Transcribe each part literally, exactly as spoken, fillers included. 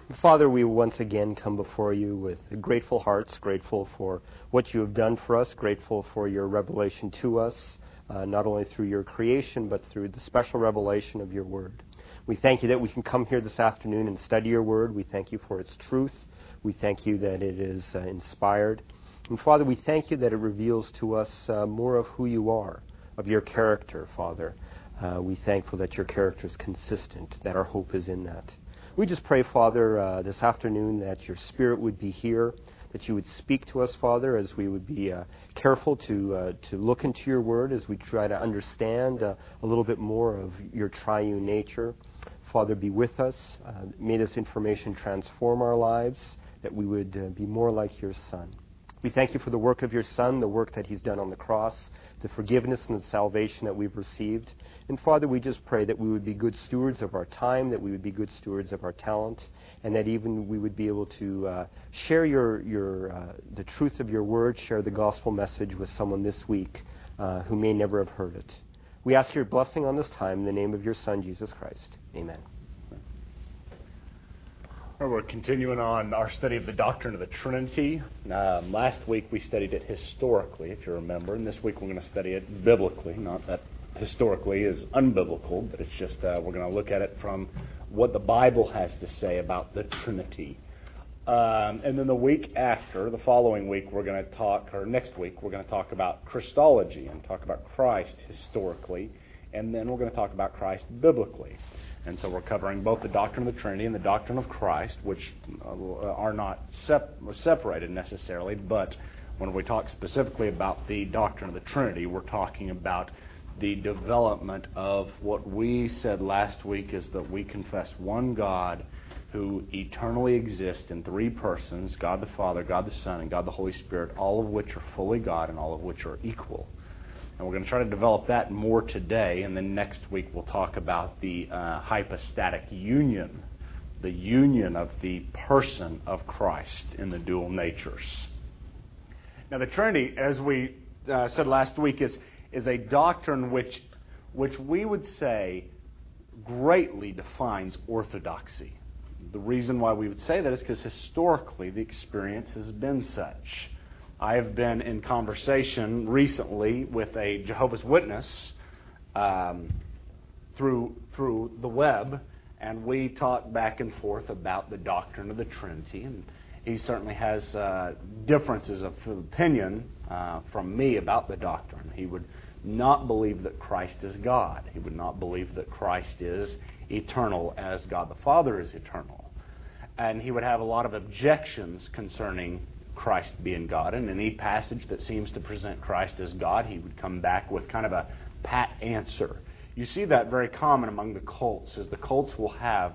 Father, we once again come before you with grateful hearts, grateful for what you have done for us, grateful for your revelation to us, uh, not only through your creation, but through the special revelation of your word. We thank you that we can come here this afternoon and study your word. We thank you for its truth. We thank you that it is uh, inspired. And Father, we thank you that it reveals to us uh, more of who you are, of your character, Father. Uh, we're thankful that your character is consistent, that our hope is in that. We just pray, Father, uh, this afternoon that your Spirit would be here, that you would speak to us, Father, as we would be uh, careful to uh, to look into your word, as we try to understand uh, a little bit more of your triune nature. Father, be with us. Uh, may this information transform our lives, that we would uh, be more like your Son. We thank you for the work of your Son, the work that he's done on the cross, the forgiveness and the salvation that we've received. And Father, we just pray that we would be good stewards of our time, that we would be good stewards of our talent, and that even we would be able to uh, share your your uh, the truth of your word, share the gospel message with someone this week uh, who may never have heard it. We ask your blessing on this time in the name of your Son, Jesus Christ. Amen. Well, we're continuing on our study of the doctrine of the Trinity. Um, last week we studied it historically, if you remember, and this week we're going to study it biblically. Not that historically is unbiblical, but it's just uh, we're going to look at it from what the Bible has to say about the Trinity. Um, and then the week after, the following week, we're going to talk, or next week, we're going to talk about Christology and talk about Christ historically, and then we're going to talk about Christ biblically. And so we're covering both the doctrine of the Trinity and the doctrine of Christ, which uh, are not sep- separated necessarily, but when we talk specifically about the doctrine of the Trinity, we're talking about the development of what we said last week is that we confess one God who eternally exists in three persons, God the Father, God the Son, and God the Holy Spirit, all of which are fully God and all of which are equal. And we're going to try to develop that more today, and then next week we'll talk about the uh, hypostatic union, the union of the person of Christ in the dual natures. Now the Trinity, as we uh, said last week, is is a doctrine which, which we would say greatly defines orthodoxy. The reason why we would say that is because historically the experience has been such. I have been in conversation recently with a Jehovah's Witness um, through through the web, and we talked back and forth about the doctrine of the Trinity. And he certainly has uh, differences of opinion uh, from me about the doctrine. He would not believe that Christ is God. He would not believe that Christ is eternal as God the Father is eternal. And he would have a lot of objections concerning Christ being God. And any passage that seems to present Christ as God, he would come back with kind of a pat answer. You see that very common among the cults, is the cults will have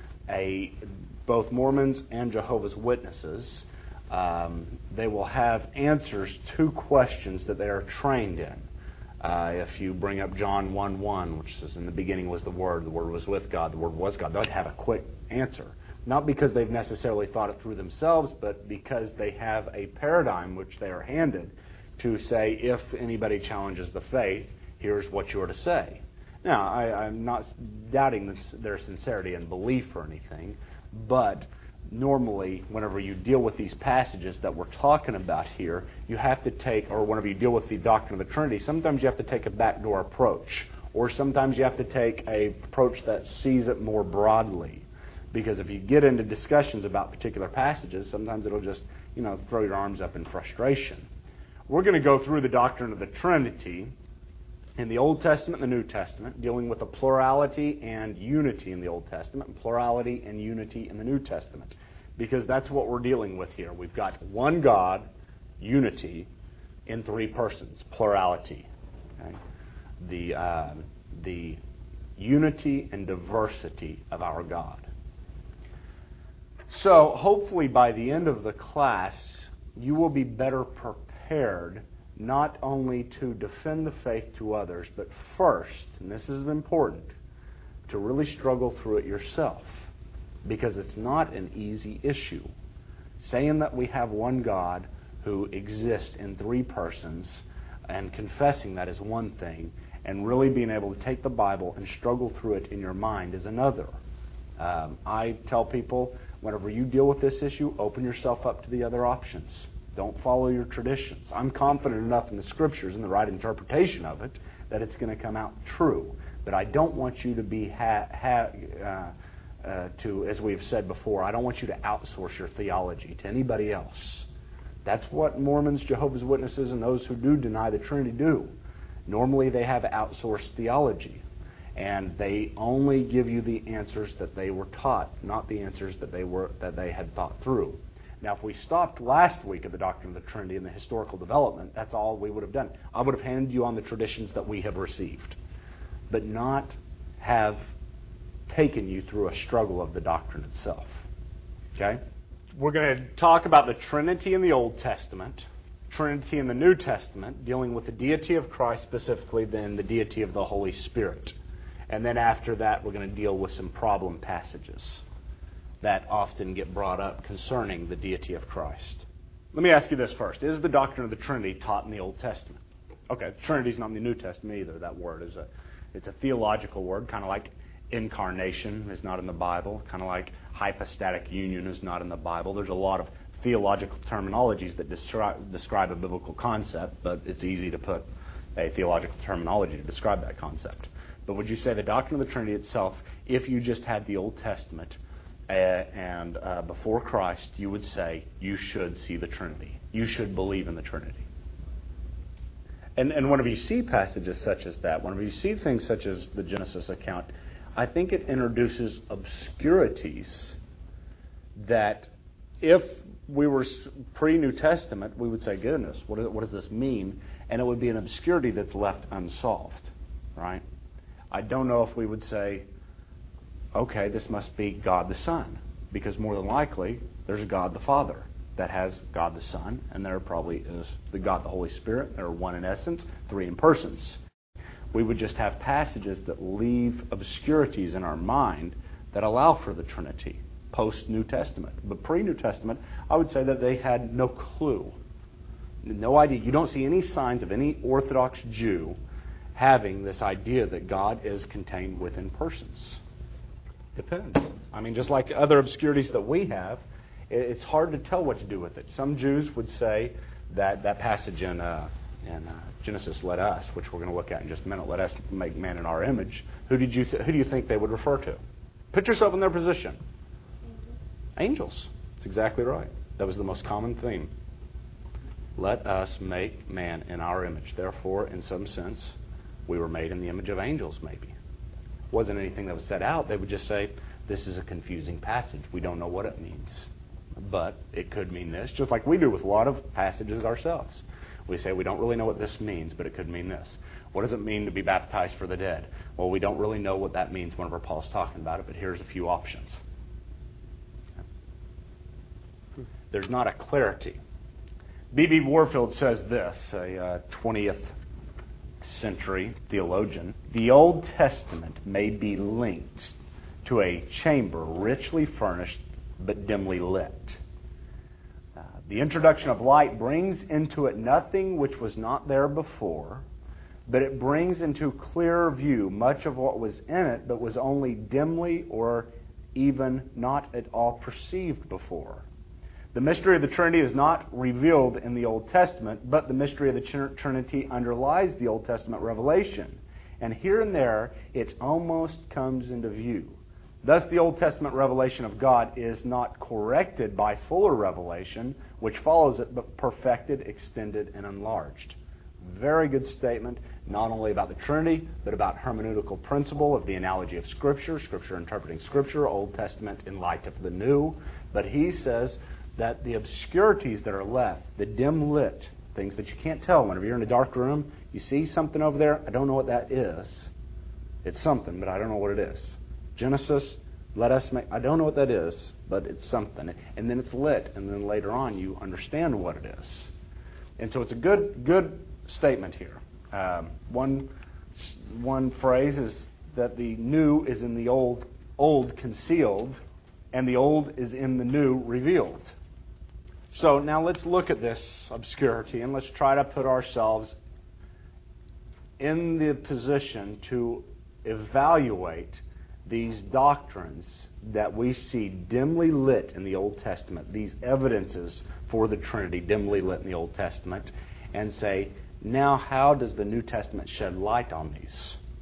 a both Mormons and Jehovah's Witnesses, um, they will have answers to questions that they are trained in. Uh, if you bring up John one one, which says, in the beginning was the Word, the Word was with God, the Word was God, they'll have a quick answer. Not because they've necessarily thought it through themselves, but because they have a paradigm which they are handed to say, if anybody challenges the faith, here's what you are to say. Now, I, I'm not doubting this, their sincerity and belief or anything, but normally, whenever you deal with these passages that we're talking about here, you have to take, or whenever you deal with the doctrine of the Trinity, sometimes you have to take a backdoor approach, or sometimes you have to take a approach that sees it more broadly. Because if you get into discussions about particular passages, sometimes it'll just, you know, throw your arms up in frustration. We're going to go through the doctrine of the Trinity in the Old Testament and the New Testament, dealing with the plurality and unity in the Old Testament, and plurality and unity in the New Testament. Because that's what we're dealing with here. We've got one God, unity, in three persons, plurality. Okay? The, uh, the unity and diversity of our God. So, hopefully by the end of the class, you will be better prepared not only to defend the faith to others, but first, and this is important, to really struggle through it yourself. Because it's not an easy issue. Saying that we have one God who exists in three persons and confessing that is one thing, and really being able to take the Bible and struggle through it in your mind is another. Um, I tell people, Whenever you deal with this issue, open yourself up to the other options. Don't follow your traditions. I'm confident enough in the Scriptures and the right interpretation of it that it's going to come out true. But I don't want you to be, ha- ha- uh, uh, to, as we've said before, I don't want you to outsource your theology to anybody else. That's what Mormons, Jehovah's Witnesses, and those who do deny the Trinity do. Normally they have outsourced theology. And they only give you the answers that they were taught, not the answers that they were that they had thought through. Now, if we stopped last week at the doctrine of the Trinity and the historical development, that's all we would have done. I would have handed you on the traditions that we have received, but not have taken you through a struggle of the doctrine itself. Okay? We're going to talk about the Trinity in the Old Testament, Trinity in the New Testament, dealing with the deity of Christ specifically, then the deity of the Holy Spirit. And then after that, we're going to deal with some problem passages that often get brought up concerning the deity of Christ. Let me ask you this first. Is the doctrine of the Trinity taught in the Old Testament? Okay, Trinity is not in the New Testament either. That word is a, it's a theological word, kind of like incarnation is not in the Bible, kind of like hypostatic union is not in the Bible. There's a lot of theological terminologies that describe, describe a biblical concept, but it's easy to put a theological terminology to describe that concept. But would you say the doctrine of the Trinity itself, if you just had the Old Testament uh, and uh, before Christ, you would say you should see the Trinity. You should believe in the Trinity. And, and whenever you see passages such as that, whenever you see things such as the Genesis account, I think it introduces obscurities that if we were pre-New Testament, we would say, goodness, what, is, what does this mean? And it would be an obscurity that's left unsolved, right? I don't know if we would say, okay, this must be God the Son, because more than likely there's God the Father that has God the Son, and there probably is the God the Holy Spirit. They're one in essence, three in persons. We would just have passages that leave obscurities in our mind that allow for the Trinity post-New Testament. But pre-New Testament, I would say that they had no clue, no idea. You don't see any signs of any Orthodox Jew having this idea that God is contained within persons. Depends. I mean, just like other obscurities that we have, it's hard to tell what to do with it. Some Jews would say that that passage in, uh, in uh, Genesis, let us, which we're going to look at in just a minute, let us make man in our image. Who did you th- who do you think they would refer to? Put yourself in their position. Mm-hmm. Angels. That's exactly right. That was the most common theme. Let us make man in our image. Therefore, in some sense, we were made in the image of angels, maybe. Wasn't anything that was set out. They would just say, this is a confusing passage. We don't know what it means. But it could mean this, just like we do with a lot of passages ourselves. We say we don't really know what this means, but it could mean this. What does it mean to be baptized for the dead? Well, we don't really know what that means whenever Paul's talking about it, but here's a few options. There's not a clarity. B B Warfield says this, a uh, twentieth century theologian. The Old Testament may be linked to a chamber richly furnished but dimly lit. Uh, the introduction of light brings into it nothing which was not there before, but it brings into clearer view much of what was in it but was only dimly or even not at all perceived before. The mystery of the Trinity is not revealed in the Old Testament, but the mystery of the Trinity underlies the Old Testament revelation. And here and there, it almost comes into view. Thus, the Old Testament revelation of God is not corrected by fuller revelation, which follows it, but perfected, extended, and enlarged. Very good statement, not only about the Trinity, but about hermeneutical principle of the analogy of Scripture, Scripture interpreting Scripture, Old Testament in light of the New. But he says that the obscurities that are left, the dim lit, things that you can't tell whenever you're in a dark room, you see something over there, I don't know what that is. It's something, but I don't know what it is. Genesis, let us make, I don't know what that is, but it's something. And then it's lit, and then later on you understand what it is. And so it's a good good statement here. Um, one one phrase is that the new is in the old, old concealed, and the old is in the new revealed. So now let's look at this obscurity and let's try to put ourselves in the position to evaluate these doctrines that we see dimly lit in the Old Testament, these evidences for the Trinity dimly lit in the Old Testament, and say, now how does the New Testament shed light on these?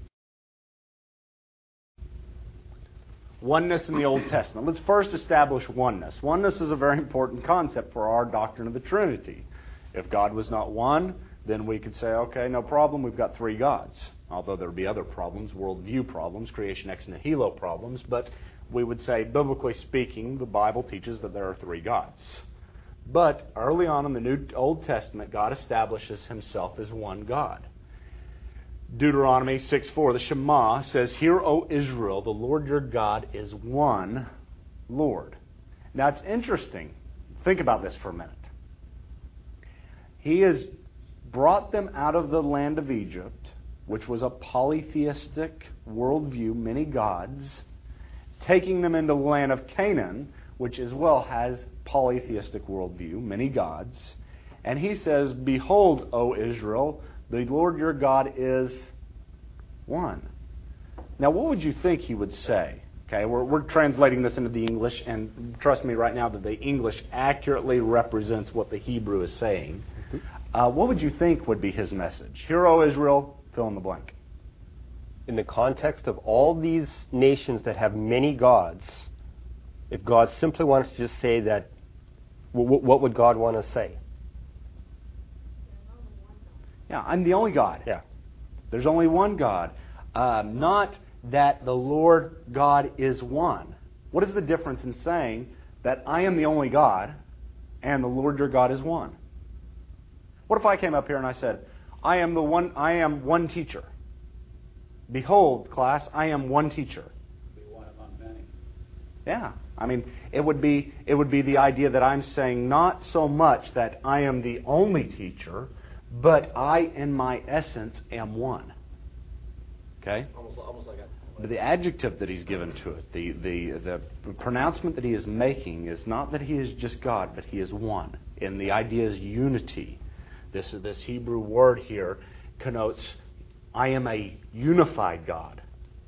Oneness in the Old Testament. Let's first establish oneness. Oneness is a very important concept for our doctrine of the Trinity. If God was not one, then we could say, okay, no problem, we've got three gods. Although there would be other problems, worldview problems, creation ex nihilo problems, but we would say, biblically speaking, the Bible teaches that there are three gods. But early on in the New Old Testament, God establishes himself as one God. Deuteronomy six four, the Shema, says, Hear, O Israel, the Lord your God is one Lord. Now it's interesting. Think about this for a minute. He has brought them out of the land of Egypt, which was a polytheistic worldview, many gods, taking them into the land of Canaan, which as well has polytheistic worldview, many gods. And he says, Behold, O Israel, the Lord your God is one. Now, what would you think he would say? Okay, we're, we're translating this into the English, and trust me right now that the English accurately represents what the Hebrew is saying. Uh, what would you think would be his message? Hear, O Israel, fill in the blank. In the context of all these nations that have many gods, if God simply wanted to just say that, w- what would God want to say? Yeah, I'm the only God. Yeah. There's only one God. Um, not that the Lord God is one. What is the difference in saying that I am the only God and the Lord your God is one? What if I came up here and I said, I am the one I am one teacher. Behold, class, I am one teacher. Be one among many. Yeah. I mean, it would be it would be the idea that I'm saying not so much that I am the only teacher, but I, in my essence, am one. Okay? Almost, almost like a... But the adjective that he's given to it, the, the, the pronouncement that he is making is not that he is just God, but he is one. And the idea is unity. This, this Hebrew word here connotes, I am a unified God.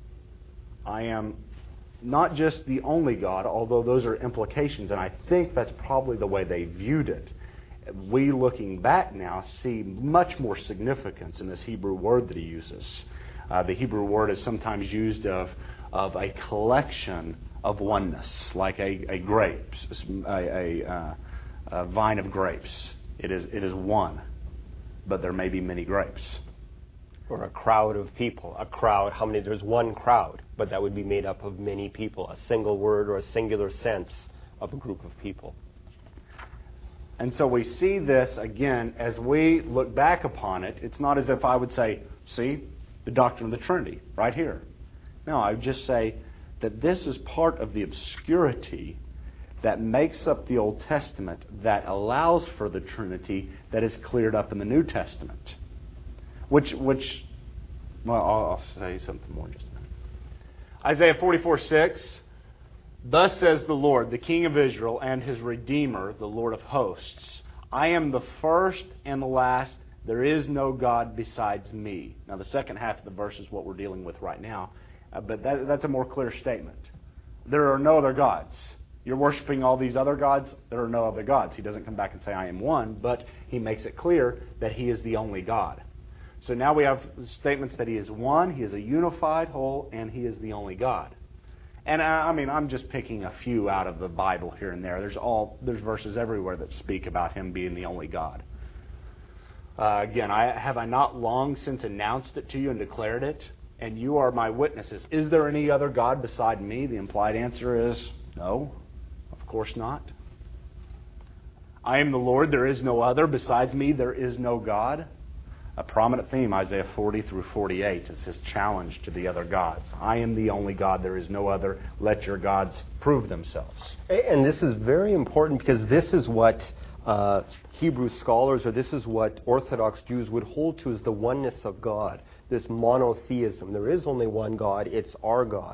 I am not just the only God, although those are implications, and I think that's probably the way they viewed it. We, looking back now, see much more significance in this Hebrew word that he uses. Uh, the Hebrew word is sometimes used of, of a collection of oneness, like a, a grapes, a, a, uh, a vine of grapes. It is, it is one, but there may be many grapes. Or a crowd of people. A crowd, how many? There's one crowd, but that would be made up of many people. A single word or a singular sense of a group of people. And so we see this, again, as we look back upon it, it's not as if I would say, see, the doctrine of the Trinity, right here. No, I would just say that this is part of the obscurity that makes up the Old Testament that allows for the Trinity that is cleared up in the New Testament. Which, which well, I'll, I'll say something more in just a minute. Isaiah forty-four six, Thus says the Lord, the King of Israel and his Redeemer, the Lord of hosts, I am the first and the last. There is no God besides me. Now, the second half of the verse is what we're dealing with right now. Uh, but that, that's a more clear statement. There are no other gods. You're worshiping all these other gods. There are no other gods. He doesn't come back and say, I am one, but he makes it clear that he is the only God. So now we have statements that he is one, he is a unified whole, and he is the only God. And I, I mean, I'm just picking a few out of the Bible here and there. There's all there's verses everywhere that speak about him being the only God. Uh, again, I, have I not long since announced it to you and declared it? And you are my witnesses. Is there any other God beside me? The implied answer is no, of course not. I am the Lord, there is no other. Besides me, there is no God. A prominent theme, Isaiah forty through forty-eight, is his challenge to the other gods. I am the only God, there is no other. Let your gods prove themselves. And this is very important because this is what uh, Hebrew scholars, or this is what Orthodox Jews would hold to as the oneness of God, this monotheism. There is only one God, it's our God.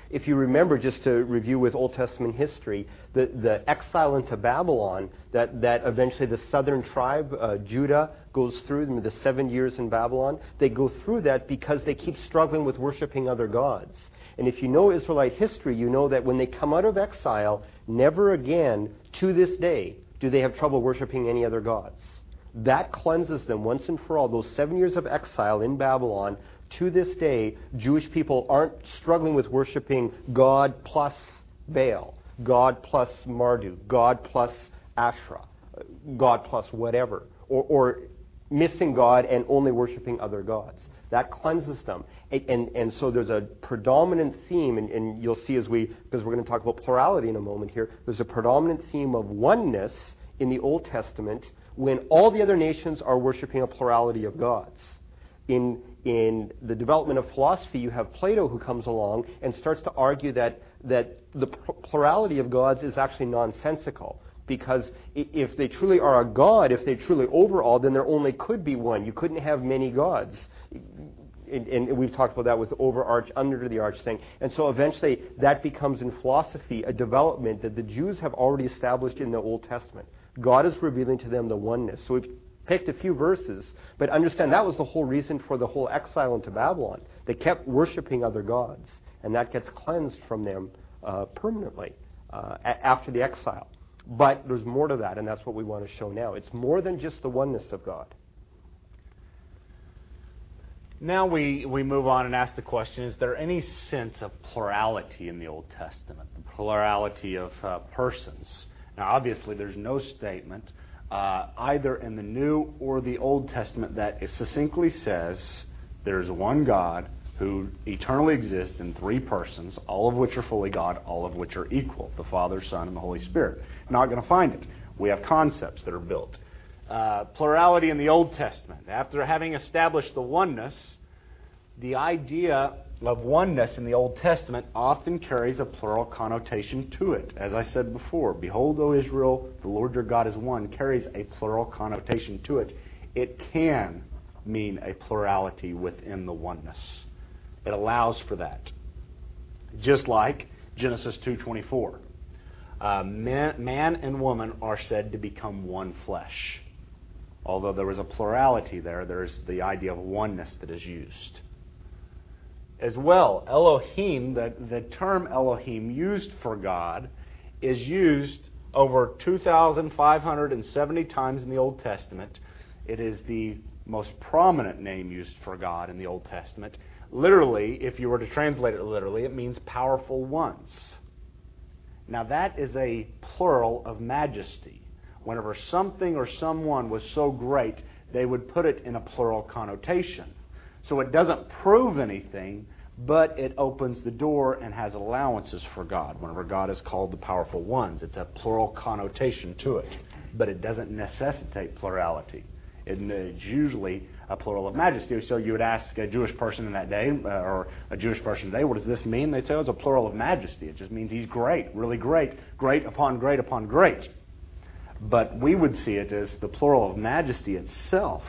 If you remember, just to review with Old Testament history, the, the exile into Babylon, that, that eventually the southern tribe, uh, Judah, goes through the seven years in Babylon, they go through that because they keep struggling with worshiping other gods. And if you know Israelite history, you know that when they come out of exile, never again, to this day, do they have trouble worshiping any other gods. That cleanses them once and for all. Those seven years of exile in Babylon, to this day, Jewish people aren't struggling with worshiping God plus Baal, God plus Marduk, God plus Asherah, God plus whatever, or, or missing God and only worshiping other gods. That cleanses them. And, and, and so there's a predominant theme, and, and you'll see as we, because we're going to talk about plurality in a moment here, there's a predominant theme of oneness in the Old Testament when all the other nations are worshiping a plurality of gods. In, in the development of philosophy, you have Plato who comes along and starts to argue that, that the plurality of gods is actually nonsensical. Because if they truly are a god, if they truly overall, then there only could be one. You couldn't have many gods. And, and we've talked about that with overarch, under the arch thing. And so eventually that becomes in philosophy a development that the Jews have already established in the Old Testament. God is revealing to them the oneness. So we've picked a few verses, but understand that was the whole reason for the whole exile into Babylon. They kept worshiping other gods, and that gets cleansed from them uh, permanently uh, a- after the exile. But there's more to that, and that's what we want to show now. It's more than just the oneness of God. Now we, we move on and ask the question, is there any sense of plurality in the Old Testament? The plurality of uh, persons. Now obviously there's no statement uh, either in the New or the Old Testament that it succinctly says there's one God who eternally exists in three persons, all of which are fully God, all of which are equal, the Father, Son, and the Holy Spirit. Not going to find it. We have concepts that are built. Uh, plurality in the Old Testament. After having established the oneness, the idea of oneness in the Old Testament often carries a plural connotation to it. As I said before, behold, O Israel, the Lord your God is one, carries a plural connotation to it. It can mean a plurality within the oneness. It allows for that. Just like Genesis two twenty-four. Uh, man, man and woman are said to become one flesh. Although there was a plurality there, there's the idea of oneness that is used. As well, Elohim, the, the term Elohim used for God, is used over two thousand five hundred seventy times in the Old Testament. It is the most prominent name used for God in the Old Testament. Literally, if you were to translate it literally, it means powerful ones. Now that is a plural of majesty. Whenever something or someone was so great, they would put it in a plural connotation. So it doesn't prove anything, but it opens the door and has allowances for God. Whenever God is called the powerful ones, it's a plural connotation to it. But it doesn't necessitate plurality. It's usually a plural of majesty. So you would ask a Jewish person in that day, uh, or a Jewish person today, what does this mean? They'd say, oh, it's a plural of majesty. It just means he's great, really great, great upon great upon great. But we would see it as the plural of majesty itself,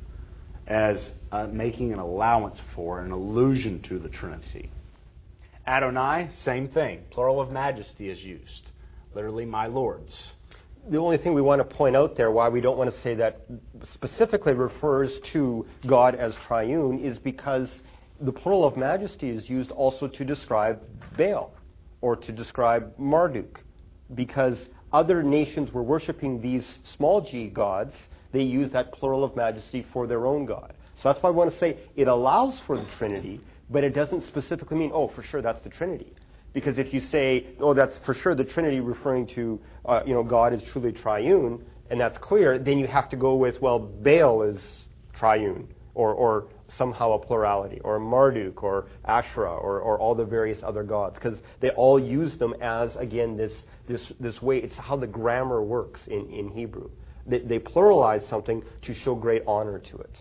as uh, making an allowance for, an allusion to the Trinity. Adonai, same thing. Plural of majesty is used. Literally, my lords. The only thing we want to point out there, why we don't want to say that specifically refers to God as triune, is because the plural of majesty is used also to describe Baal or to describe Marduk. Because other nations were worshiping these small g gods, they use that plural of majesty for their own God. So that's why I want to say it allows for the Trinity, but it doesn't specifically mean, oh, for sure, that's the Trinity. Because if you say, oh, that's for sure the Trinity referring to, uh, you know, God is truly triune, and that's clear, then you have to go with, well, Baal is triune, or, or somehow a plurality, or Marduk, or Asherah, or, or all the various other gods, because they all use them as, again, this this this way. It's how the grammar works in, in Hebrew. They, they pluralize something to show great honor to it.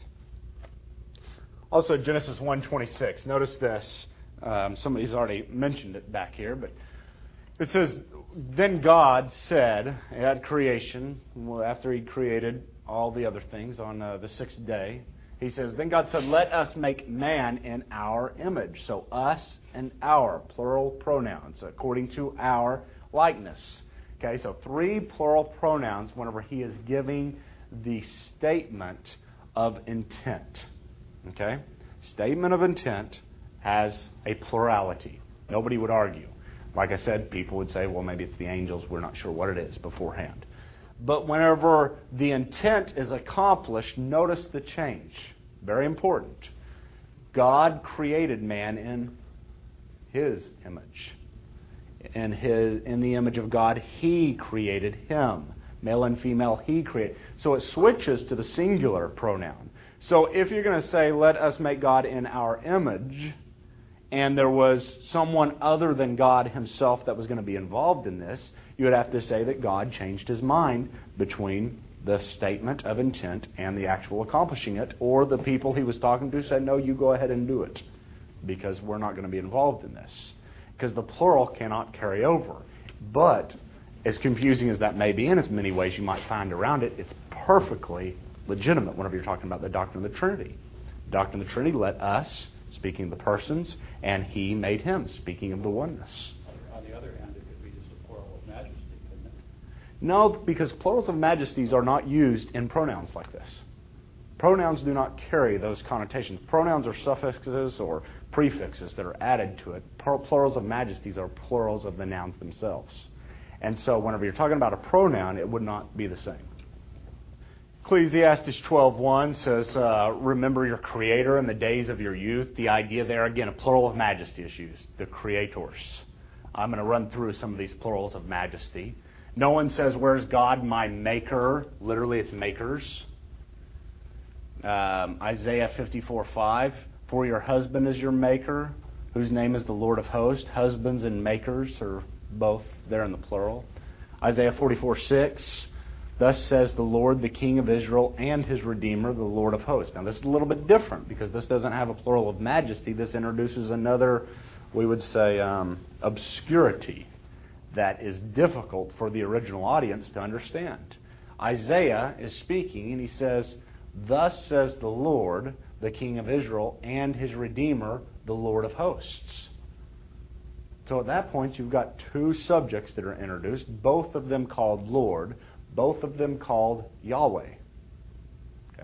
Also, Genesis one twenty-six. Notice this. Um, somebody's already mentioned it back here, but it says, then God said at creation, after he created all the other things on uh, the sixth day, He says, then God said, let us make man in our image. So us and our, plural pronouns, according to our likeness. Okay, so three plural pronouns whenever he is giving the statement of intent. Okay? Statement of intent has a plurality. Nobody would argue. Like I said, people would say, well, maybe it's the angels. We're not sure what it is beforehand. But whenever the intent is accomplished, notice the change. Very important. God created man in His image. In his, in the image of God, He created him. Male and female, He created. So it switches to the singular pronoun. So if you're going to say, let us make God in our image, and there was someone other than God Himself that was going to be involved in this, you would have to say that God changed His mind between the statement of intent and the actual accomplishing it, or the people He was talking to said, no, you go ahead and do it, because we're not going to be involved in this. Because the plural cannot carry over. But, as confusing as that may be, in as many ways you might find around it, it's perfectly legitimate whenever you're talking about the doctrine of the Trinity. The doctrine of the Trinity, let us, speaking of the persons, and He made him, speaking of the oneness. On the other hand, it could be just a plural of majesty, couldn't it? No, because plurals of majesties are not used in pronouns like this. Pronouns do not carry those connotations. Pronouns are suffixes or prefixes that are added to it. Plurals of majesties are plurals of the nouns themselves. And so whenever you're talking about a pronoun, it would not be the same. Ecclesiastes twelve one says, uh, remember your Creator in the days of your youth. The idea there, again, a plural of majesty is used, the creators. I'm going to run through some of these plurals of majesty. No one says, where's God, my maker? Literally, it's makers. Um, Isaiah fifty-four five, for your husband is your maker, whose name is the Lord of hosts. Husbands and makers are both there in the plural. Isaiah forty-four six, thus says the Lord, the King of Israel, and His Redeemer, the Lord of hosts. Now this is a little bit different because this doesn't have a plural of majesty. This introduces another, we would say, um, obscurity that is difficult for the original audience to understand. Isaiah is speaking and he says, thus says the Lord, the King of Israel, and His Redeemer, the Lord of hosts. So at that point, you've got two subjects that are introduced, both of them called Lord, both of them called Yahweh. Okay.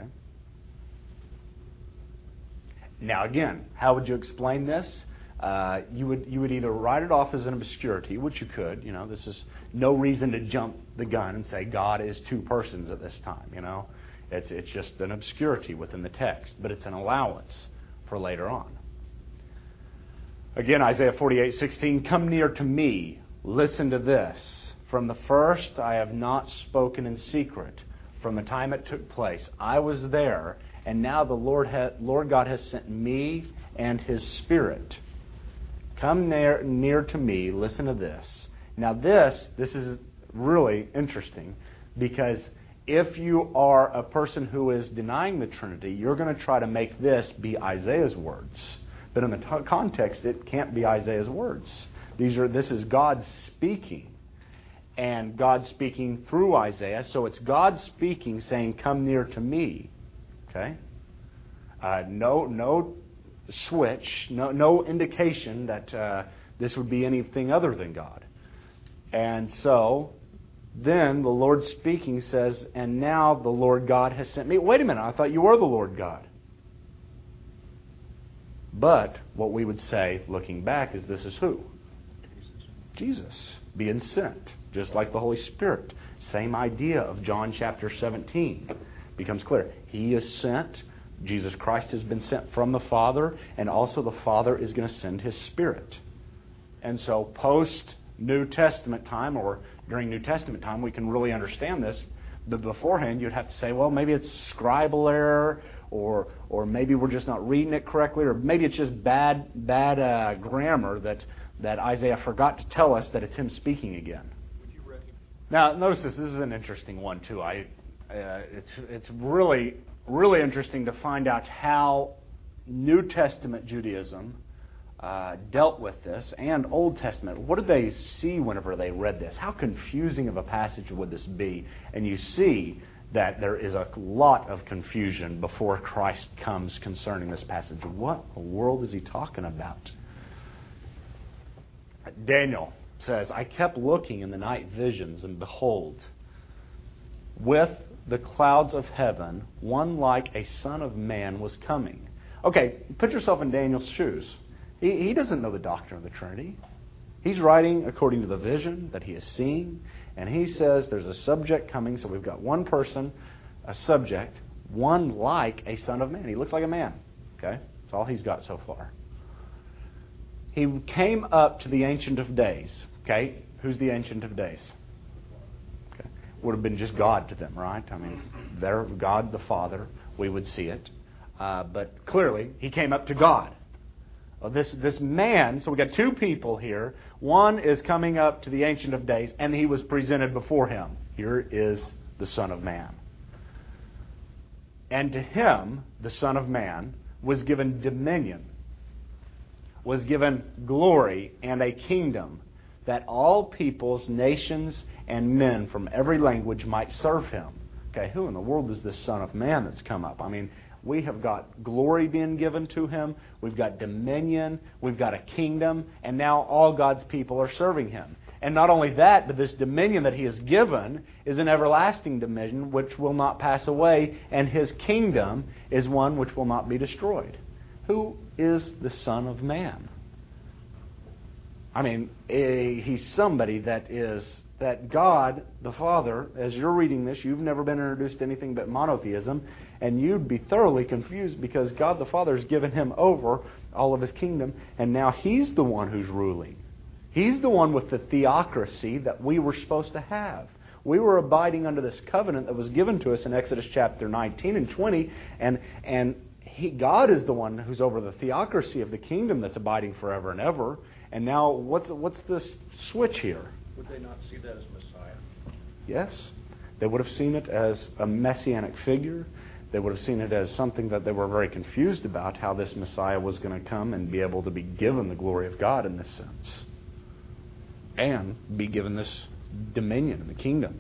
Now again, how would you explain this? Uh, you would you would either write it off as an obscurity, which you could. You know, this is no reason to jump the gun and say God is two persons at this time. You know. It's it's just an obscurity within the text, but it's an allowance for later on. Again, Isaiah forty-eight sixteen, come near to me, listen to this. From the first I have not spoken in secret. From the time it took place, I was there, and now the Lord ha- Lord God has sent me and His Spirit. Come near, near to me, listen to this. Now this, this is really interesting, because if you are a person who is denying the Trinity, you're going to try to make this be Isaiah's words. But in the t- context, it can't be Isaiah's words. These are. This is God speaking. And God speaking through Isaiah. So it's God speaking, saying, come near to me. Okay? Uh, no no switch, no, no indication that uh, this would be anything other than God. And so then the Lord speaking says, and now the Lord God has sent me. Wait a minute, I thought you were the Lord God. But what we would say, looking back, is this is who? Jesus. Jesus being sent, just like the Holy Spirit. Same idea of John chapter seventeen becomes clear. He is sent. Jesus Christ has been sent from the Father, and also the Father is going to send His Spirit. And so post New Testament time, or during New Testament time, we can really understand this. But beforehand, you'd have to say, well, maybe it's scribal error, or or maybe we're just not reading it correctly, or maybe it's just bad bad uh, grammar that, that Isaiah forgot to tell us that it's him speaking again. Would you reckon? Now, notice this. This is an interesting one, too. I uh, it's it's really, really interesting to find out how New Testament Judaism uh, dealt with this, and Old Testament. What did they see whenever they read this? How confusing of a passage would this be? And you see that there is a lot of confusion before Christ comes concerning this passage. What in the world is he talking about? Daniel says, I kept looking in the night visions, and behold, with the clouds of heaven, one like a son of man was coming. Okay, put yourself in Daniel's shoes. He, he doesn't know the doctrine of the Trinity. He's writing according to the vision that he is seeing, and he says there's a subject coming, so we've got one person, a subject, one like a son of man. He looks like a man. Okay? That's all he's got so far. He came up to the Ancient of Days. Okay? Who's the Ancient of Days? Okay. Would have been just God to them, right? I mean, they're God the Father. We would see it. Uh, but clearly, he came up to God. Well, this, this man, so we've got two people here. One is coming up to the Ancient of Days, and he was presented before him. Here is the Son of Man. And to him, the Son of Man, was given dominion, was given glory and a kingdom, that all peoples, nations, and men from every language might serve him. Okay, who in the world is this Son of Man that's come up? I mean, we have got glory being given to him. We've got dominion. We've got a kingdom. And now all God's people are serving him. And not only that, but this dominion that he has given is an everlasting dominion which will not pass away. And his kingdom is one which will not be destroyed. Who is the Son of Man? I mean, he's somebody that is... that God, the Father, as you're reading this, you've never been introduced to anything but monotheism, and you'd be thoroughly confused because God the Father has given him over all of his kingdom, and now he's the one who's ruling. He's the one with the theocracy that we were supposed to have. We were abiding under this covenant that was given to us in Exodus chapter nineteen and twenty, and, and he, God is the one who's over the theocracy of the kingdom that's abiding forever and ever. And now, what's, what's this switch here? Would they not see that as Messiah? Yes. They would have seen it as a messianic figure. They would have seen it as something that they were very confused about, how this Messiah was going to come and be able to be given the glory of God in this sense. And be given this dominion in the kingdom.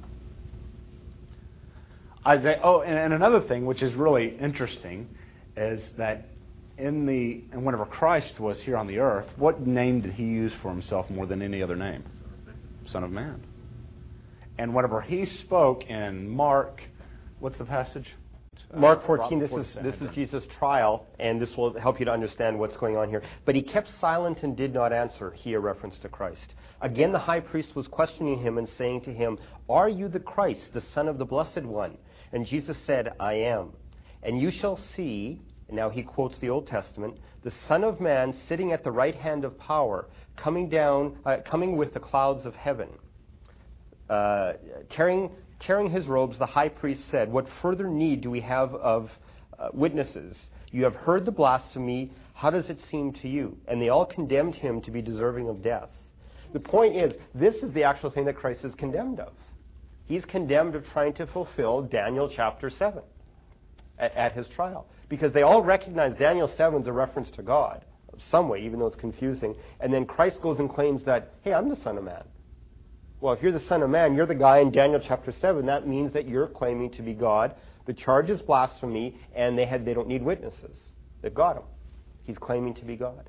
Isaiah, oh, and, and another thing which is really interesting is that in the and whenever Christ was here on the earth, what name did he use for himself more than any other name? Son of Man. And whenever he spoke in Mark, what's the passage? Mark fourteen, this is this is Jesus' trial, and this will help you to understand what's going on here. But he kept silent and did not answer, here reference to Christ. Again the high priest was questioning him and saying to him, Are you the Christ, the Son of the Blessed One? And Jesus said, I am. And you shall see, and now he quotes the Old Testament, the Son of Man sitting at the right hand of power, coming down, uh, coming with the clouds of heaven. Uh, tearing, tearing his robes, the high priest said, What further need do we have of uh, witnesses? You have heard the blasphemy. How does it seem to you? And they all condemned him to be deserving of death. The point is, this is the actual thing that Christ is condemned of. He's condemned of trying to fulfill Daniel chapter seven at, at his trial. Because they all recognize Daniel seven is a reference to God, some way, even though it's confusing. And then Christ goes and claims that, hey, I'm the Son of Man. Well, if you're the Son of Man, you're the guy in Daniel chapter seven. That means that you're claiming to be God. The charge is blasphemy, and they had they don't need witnesses. They've got him. He's claiming to be God.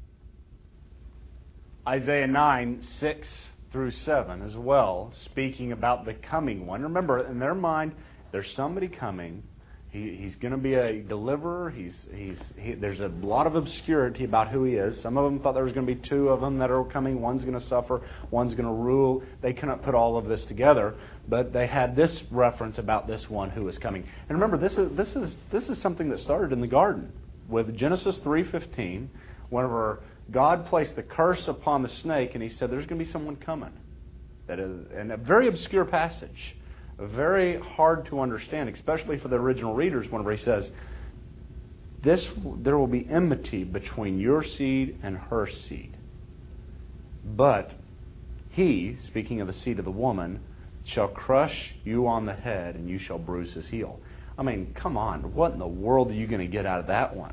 Isaiah nine, six through seven as well, speaking about the coming one. Remember, in their mind, there's somebody coming. He, he's going to be a deliverer. He's, he's, he, there's a lot of obscurity about who he is. Some of them thought there was going to be two of them that are coming. One's going to suffer. One's going to rule. They cannot put all of this together. But they had this reference about this one who is coming. And remember, this is this is this is something that started in the garden with Genesis three fifteen, whenever God placed the curse upon the snake, and He said, "There's going to be someone coming." That is, and a very obscure passage. Very hard to understand, especially for the original readers, whenever he says, "This there will be enmity between your seed and her seed. But he," speaking of the seed of the woman, "shall crush you on the head, and you shall bruise his heel." I mean, come on. What in the world are you going to get out of that one?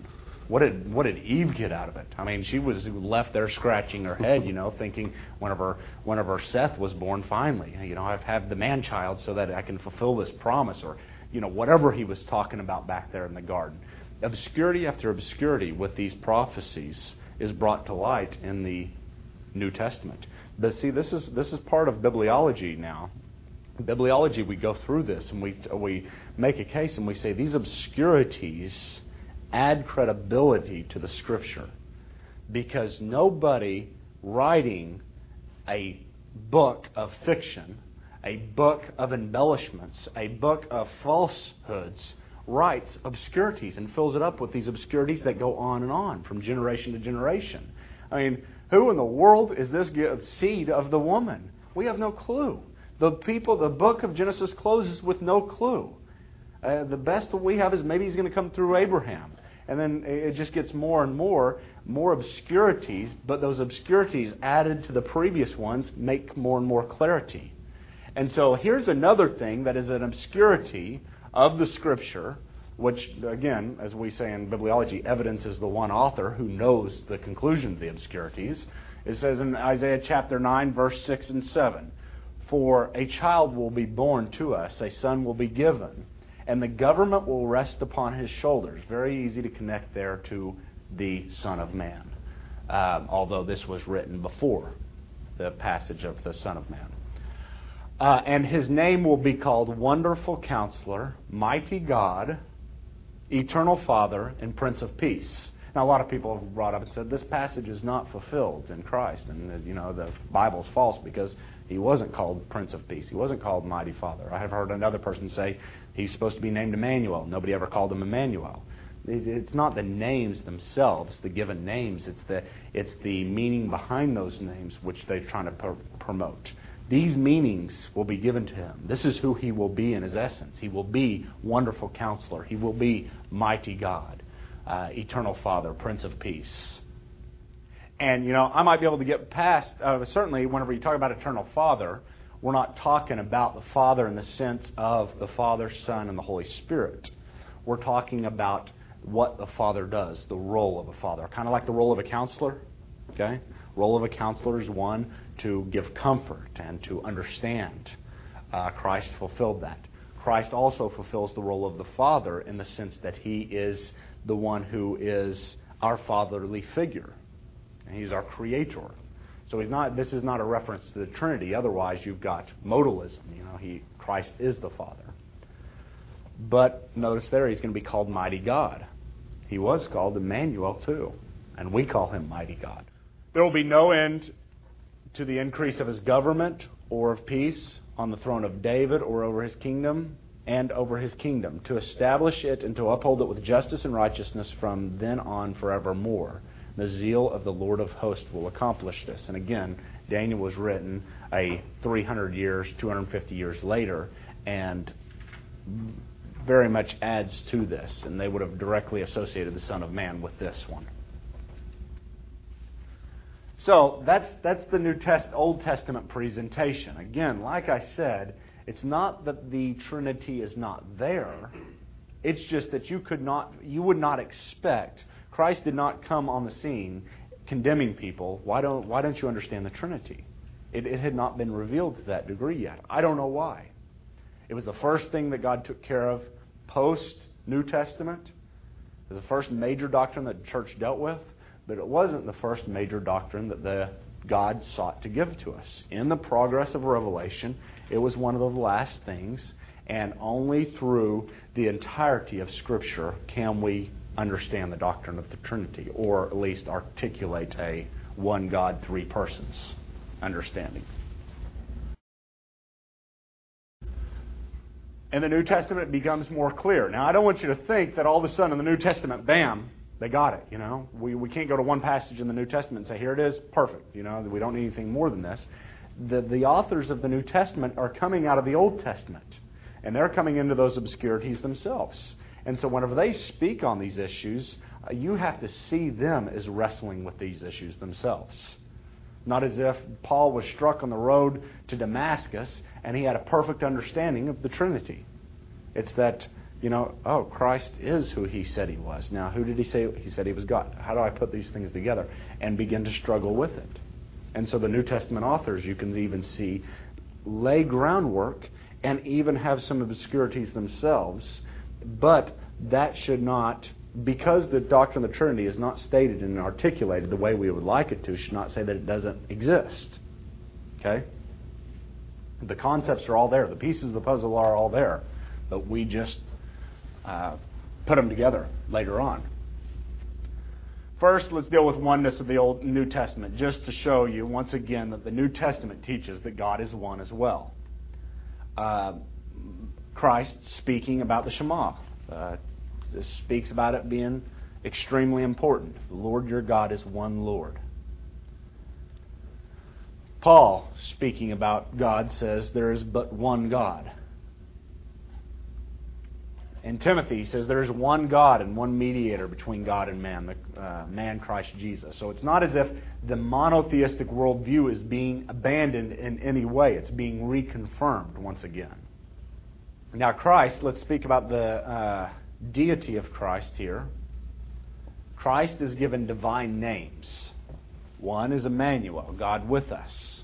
What did what did Eve get out of it? I mean, she was left there scratching her head, you know, thinking whenever whenever Seth was born, finally, you know, I've had the man-child so that I can fulfill this promise, or, you know, whatever he was talking about back there in the garden. Obscurity after obscurity with these prophecies is brought to light in the New Testament. But see, this is this is part of bibliology now. Bibliology, we go through this and we we make a case and we say these obscurities add credibility to the Scripture, because nobody writing a book of fiction, a book of embellishments, a book of falsehoods, writes obscurities and fills it up with these obscurities that go on and on from generation to generation. I mean, who in the world is this seed of the woman? We have no clue. The people, the book of Genesis closes with no clue. Uh, the best that we have is maybe he's going to come through Abraham. And then it just gets more and more, more obscurities, but those obscurities added to the previous ones make more and more clarity. And so here's another thing that is an obscurity of the Scripture, which, again, as we say in bibliology, evidence is the one author who knows the conclusion of the obscurities. It says in Isaiah chapter nine, verse six and seven, "For a child will be born to us, a son will be given, and the government will rest upon his shoulders." Very easy to connect there to the Son of Man, um, although this was written before the passage of the Son of Man. Uh, and his name will be called Wonderful Counselor, Mighty God, Eternal Father, and Prince of Peace. Now, a lot of people have brought up and said this passage is not fulfilled in Christ, and you know the Bible's false because he wasn't called Prince of Peace. He wasn't called Mighty Father. I have heard another person say he's supposed to be named Emmanuel. Nobody ever called him Emmanuel. It's not the names themselves, the given names. It's the it's the meaning behind those names which they're trying to pr- promote. These meanings will be given to him. This is who he will be in his essence. He will be Wonderful Counselor. He will be Mighty God, uh, Eternal Father, Prince of Peace. And, you know, I might be able to get past, uh, certainly whenever you talk about Eternal Father, we're not talking about the Father in the sense of the Father, Son, and the Holy Spirit. We're talking about what the Father does, the role of a Father. Kind of like the role of a counselor, okay? Role of a counselor is one, to give comfort and to understand. Uh, Christ fulfilled that. Christ also fulfills the role of the Father in the sense that He is the one who is our fatherly figure. And He's our Creator. So he's not. This is not a reference to the Trinity. Otherwise, you've got modalism. You know, He Christ is the Father. But notice there, He's going to be called Mighty God. He was called Emmanuel too, and we call Him Mighty God. There will be no end to the increase of His government or of peace on the throne of David or over His kingdom and over His kingdom, to establish it and to uphold it with justice and righteousness from then on forevermore. The zeal of the Lord of hosts will accomplish this. And again, Daniel was written a three hundred years, two hundred fifty years later, and very much adds to this. And they would have directly associated the Son of Man with this one. So that's that's the New Test, Old Testament presentation. Again, like I said, it's not that the Trinity is not there. It's just that you could not, you would not expect. Christ did not come on the scene condemning people. Why don't Why don't you understand the Trinity? It, it had not been revealed to that degree yet. I don't know why. It was the first thing that God took care of post New Testament. It was the first major doctrine that the church dealt with. But it wasn't the first major doctrine that the God sought to give to us. In the progress of Revelation, it was one of the last things, and only through the entirety of Scripture can we understand the doctrine of the Trinity, or at least articulate a one God, three persons understanding. In the New Testament, it becomes more clear. Now, I don't want you to think that all of a sudden in the New Testament, bam, they got it, you know. We we can't go to one passage in the New Testament and say, here it is, perfect. You know, we don't need anything more than this. The, the authors of the New Testament are coming out of the Old Testament, and they're coming into those obscurities themselves. And so whenever they speak on these issues, uh, you have to see them as wrestling with these issues themselves. Not as if Paul was struck on the road to Damascus and he had a perfect understanding of the Trinity. It's that You know, oh, Christ is who he said he was. Now, who did he say he said he was God? How do I put these things together? And begin to struggle with it. And so the New Testament authors, you can even see, lay groundwork and even have some obscurities themselves. But that should not, because the doctrine of the Trinity is not stated and articulated the way we would like it to, should not say that it doesn't exist. Okay? The concepts are all there. The pieces of the puzzle are all there. But we just uh, put them together later on. First, let's deal with oneness of the Old New Testament, just to show you once again that the New Testament teaches that God is one as well. Uh, Christ speaking about the Shema uh, speaks about it being extremely important. The Lord your God is one Lord. Paul, speaking about God, says there is but one God. And Timothy says there is one God and one mediator between God and man, the uh, man Christ Jesus. So it's not as if the monotheistic worldview is being abandoned in any way. It's being reconfirmed once again. Now Christ, let's speak about the uh, deity of Christ here. Christ is given divine names. One is Emmanuel, God with us.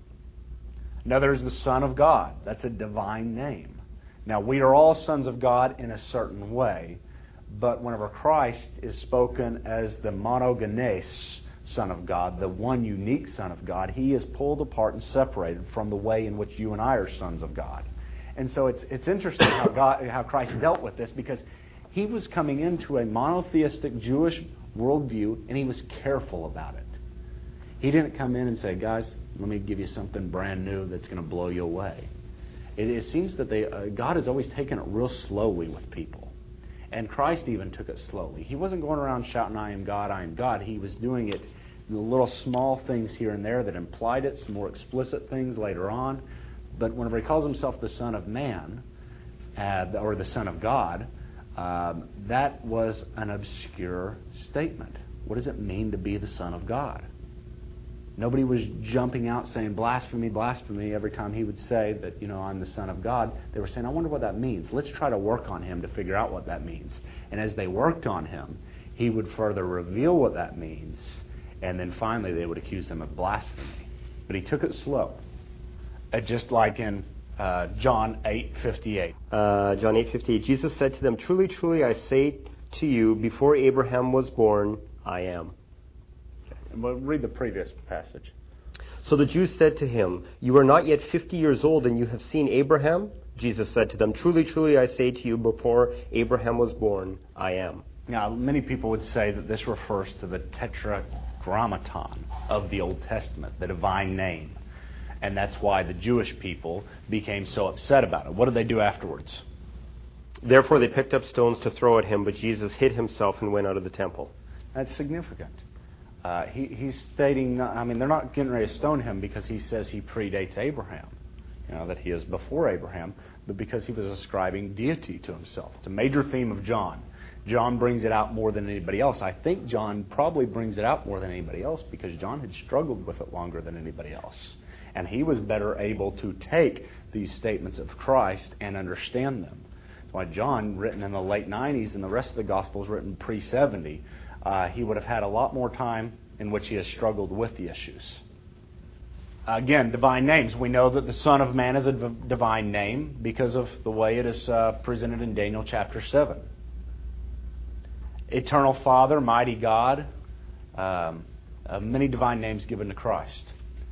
Another is the Son of God. That's a divine name. Now, we are all sons of God in a certain way, but whenever Christ is spoken as the monogenes Son of God, the one unique Son of God, He is pulled apart and separated from the way in which you and I are sons of God. And so it's it's interesting how God, how Christ dealt with this, because He was coming into a monotheistic Jewish worldview, and He was careful about it. He didn't come in and say, guys, let me give you something brand new that's going to blow you away. It, it seems that they, uh, God has always taken it real slowly with people. And Christ even took it slowly. He wasn't going around shouting, I am God, I am God. He was doing it, the little small things here and there that implied it, some more explicit things later on. But whenever He calls Himself the Son of Man, uh, or the Son of God, um, that was an obscure statement. What does it mean to be the Son of God? Nobody was jumping out saying, blasphemy, blasphemy, every time He would say that, you know, I'm the Son of God. They were saying, I wonder what that means. Let's try to work on Him to figure out what that means. And as they worked on Him, He would further reveal what that means. And then finally they would accuse Him of blasphemy. But He took it slow. Uh, just like in uh, John eight fifty-eight. Uh, John eight fifty-eight, Jesus said to them, truly, truly, I say to you, before Abraham was born, I am. And we'll read the previous passage. So the Jews said to Him, you are not yet fifty years old, and you have seen Abraham? Jesus said to them, truly, truly, I say to you, before Abraham was born, I am. Now, many people would say that this refers to the tetragrammaton of the Old Testament, the divine name. And that's why the Jewish people became so upset about it. What did they do afterwards? Therefore they picked up stones to throw at Him, but Jesus hid Himself and went out of the temple. That's significant. Uh, he, he's stating, I mean, they're not getting ready to stone Him because He says He predates Abraham, you know, that He is before Abraham, but because He was ascribing deity to Himself. It's a major theme of John. John brings it out more than anybody else. I think John probably brings it out more than anybody else because John had struggled with it longer than anybody else. And he was better able to take these statements of Christ and understand them. That's why John, written in the late nineties, and the rest of the Gospels written pre seventy, uh, he would have had a lot more time in which he has struggled with the issues. Again, divine names. We know that the Son of Man is a divine name because of the way it is uh, presented in Daniel chapter seven. Eternal Father, Mighty God, um, uh, many divine names given to Christ.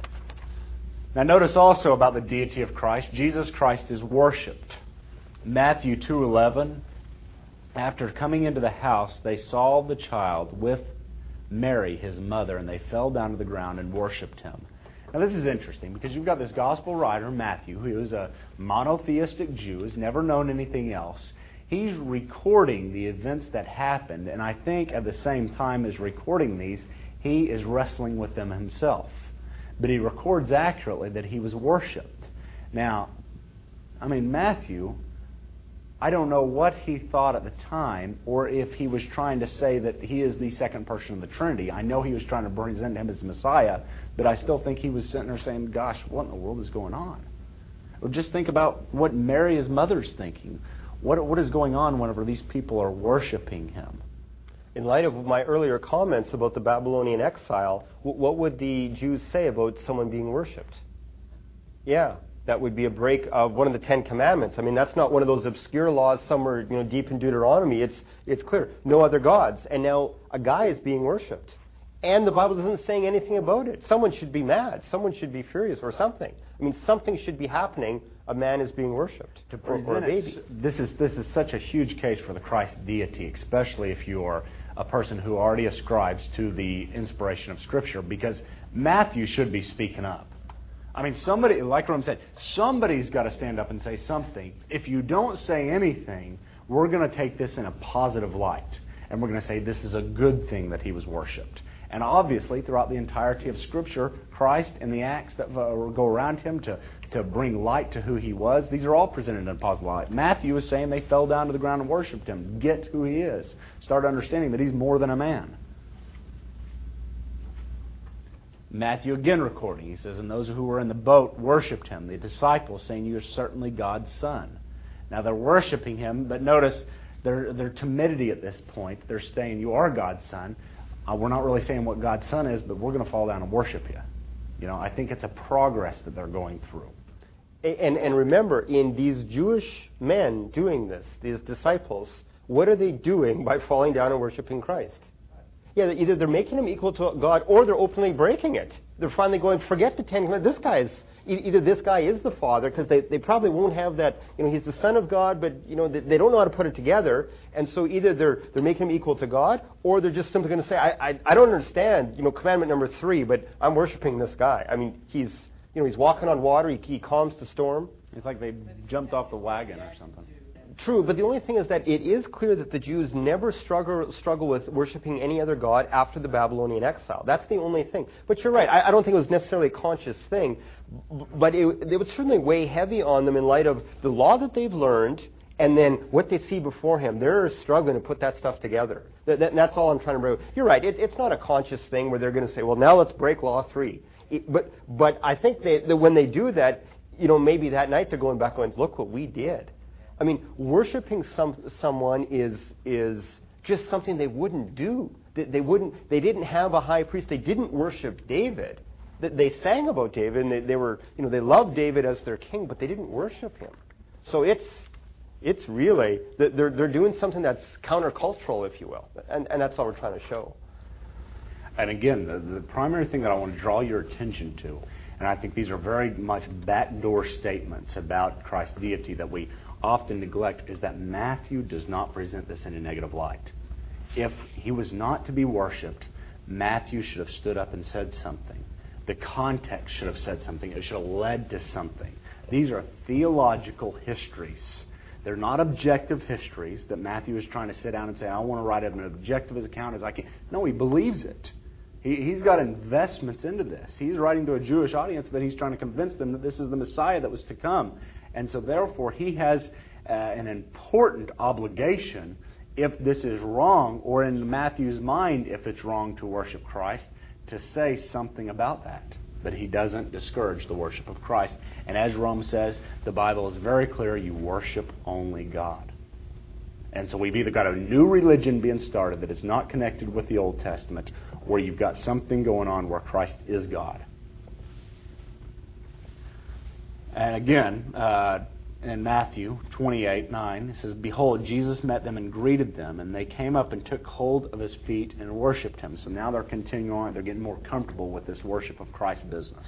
Now notice also about the deity of Christ. Jesus Christ is worshipped. Matthew two eleven, after coming into the house, they saw the child with Mary, His mother, and they fell down to the ground and worshipped Him. Now this is interesting because you've got this gospel writer, Matthew, who is a monotheistic Jew, has never known anything else. He's recording the events that happened, and I think at the same time as recording these, he is wrestling with them himself. But he records accurately that he was worshipped. Now, I mean, Matthew, I don't know what he thought at the time, or if he was trying to say that he is the second person of the Trinity. I know he was trying to present Him as Messiah, but I still think he was sitting there saying, gosh, what in the world is going on? Well, just think about what Mary, His mother's thinking. What what is going on whenever these people are worshiping him? In light of my earlier comments about the Babylonian exile, what would the Jews say about someone being worshipped? Yeah, that would be a break of one of the Ten Commandments. I mean, that's not one of those obscure laws somewhere, you know, deep in Deuteronomy. It's it's clear, no other gods. And now a guy is being worshipped, and the Bible isn't saying anything about it. Someone should be mad. Someone should be furious, or something. I mean, something should be happening. A man is being worshipped, To or, or a baby. It, this is this is such a huge case for the Christ deity, especially if you are a person who already ascribes to the inspiration of Scripture, because Matthew should be speaking up. I mean, somebody, like Rome said, somebody's got to stand up and say something. If you don't say anything, we're going to take this in a positive light, and we're going to say this is a good thing that he was worshipped. And obviously, throughout the entirety of Scripture, Christ and the acts that go around him to, to bring light to who he was, these are all presented in a positive light. Matthew is saying they fell down to the ground and worshipped him. Get who he is. Start understanding that he's more than a man. Matthew again recording, he says, and those who were in the boat worshipped him, the disciples, saying, you are certainly God's son. Now they're worshipping him, but notice their, their timidity at this point. They're saying, you are God's son. Uh, we're not really saying what God's son is, but we're going to fall down and worship you. You know, I think it's a progress that they're going through. And, and remember, in these Jewish men doing this, these disciples, what are they doing by falling down and worshiping Christ? Yeah, either they're making him equal to God, or they're openly breaking it. They're finally going, forget the Ten Commandments. This guy is, either this guy is the Father, because they, they probably won't have that, you know, he's the Son of God, but, you know, they, they don't know how to put it together. And so either they're they're making him equal to God, or they're just simply going to say, I, I I don't understand, you know, commandment number three, but I'm worshiping this guy. I mean, he's, you know, he's walking on water, he, he calms the storm. It's like they jumped off the wagon or something. True, but the only thing is that it is clear that the Jews never struggle struggle with worshiping any other god after the Babylonian exile. That's the only thing. But you're right. I, I don't think it was necessarily a conscious thing, but it, it would certainly weigh heavy on them in light of the law that they've learned and then what they see before him. They're struggling to put that stuff together. That, that, that's all I'm trying to bring. You're right. It, it's not a conscious thing where they're going to say, well, now let's break law three. It, but but I think they, that when they do that, you know, maybe that night they're going back going, look what we did. I mean, worshiping some someone is is just something they wouldn't do. They, they wouldn't. They didn't have a high priest. They didn't worship David. They, they sang about David, and they, they were, you know, they loved David as their king, but they didn't worship him. So it's it's really they're they're doing something that's countercultural, if you will, and and that's all we're trying to show. And again, the, the primary thing that I want to draw your attention to, and I think these are very much backdoor statements about Christ's deity that we often neglect, is that Matthew does not present this in a negative light. If he was not to be worshipped, Matthew should have stood up and said something. The context should have said something. It should have led to something. These are theological histories. They're not objective histories that Matthew is trying to sit down and say, I want to write an objective account as I can. No, he believes it. He, he's got investments into this. He's writing to a Jewish audience that he's trying to convince them that this is the Messiah that was to come. And so therefore he has uh, an important obligation, if this is wrong, or in Matthew's mind, if it's wrong to worship Christ, to say something about that. But he doesn't discourage the worship of Christ. And as Rome says, the Bible is very clear, you worship only God. And so we've either got a new religion being started that is not connected with the Old Testament, or you've got something going on where Christ is God. And again, uh, in Matthew twenty-eight nine, it says, behold, Jesus met them and greeted them, and they came up and took hold of his feet and worshipped him. So now they're continuing on. They're getting more comfortable with this worship of Christ business.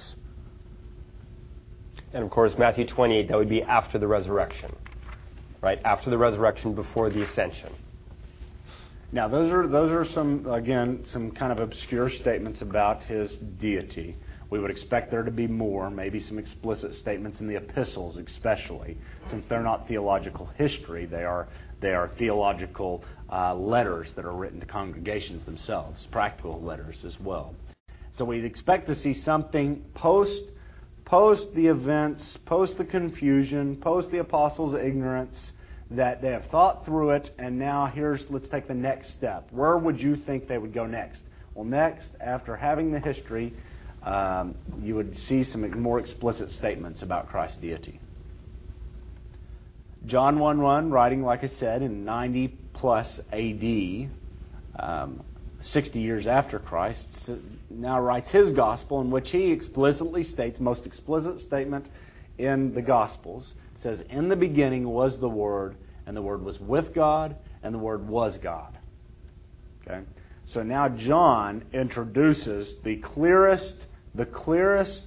And of course, Matthew twenty-eight, that would be after the resurrection, right? After the resurrection, before the ascension. Now, those are those are some, again, some kind of obscure statements about his deity. We would expect there to be more, maybe some explicit statements in the epistles especially, since they're not theological history. They are they are theological uh, letters that are written to congregations themselves, practical letters as well. So we'd expect to see something post post the events, post the confusion, post the apostles' ignorance, that they have thought through it, and now here's, let's take the next step. Where would you think they would go next? Well, next, after having the history, Um, you would see some more explicit statements about Christ's deity. John one one, writing, like I said, in ninety plus A D, um, sixty years after Christ, now writes his gospel in which he explicitly states, most explicit statement in the Gospels, says, "In the beginning was the Word, and the Word was with God, and the Word was God." Okay? So now John introduces the clearest, the clearest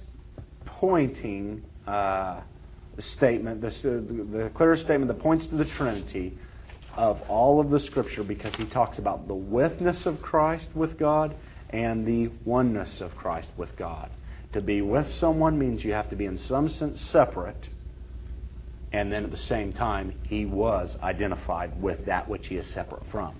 pointing uh, statement, the, the clearest statement that points to the Trinity of all of the Scripture, because he talks about the withness of Christ with God and the oneness of Christ with God. To be with someone means you have to be in some sense separate, and then at the same time, he was identified with that which he is separate from.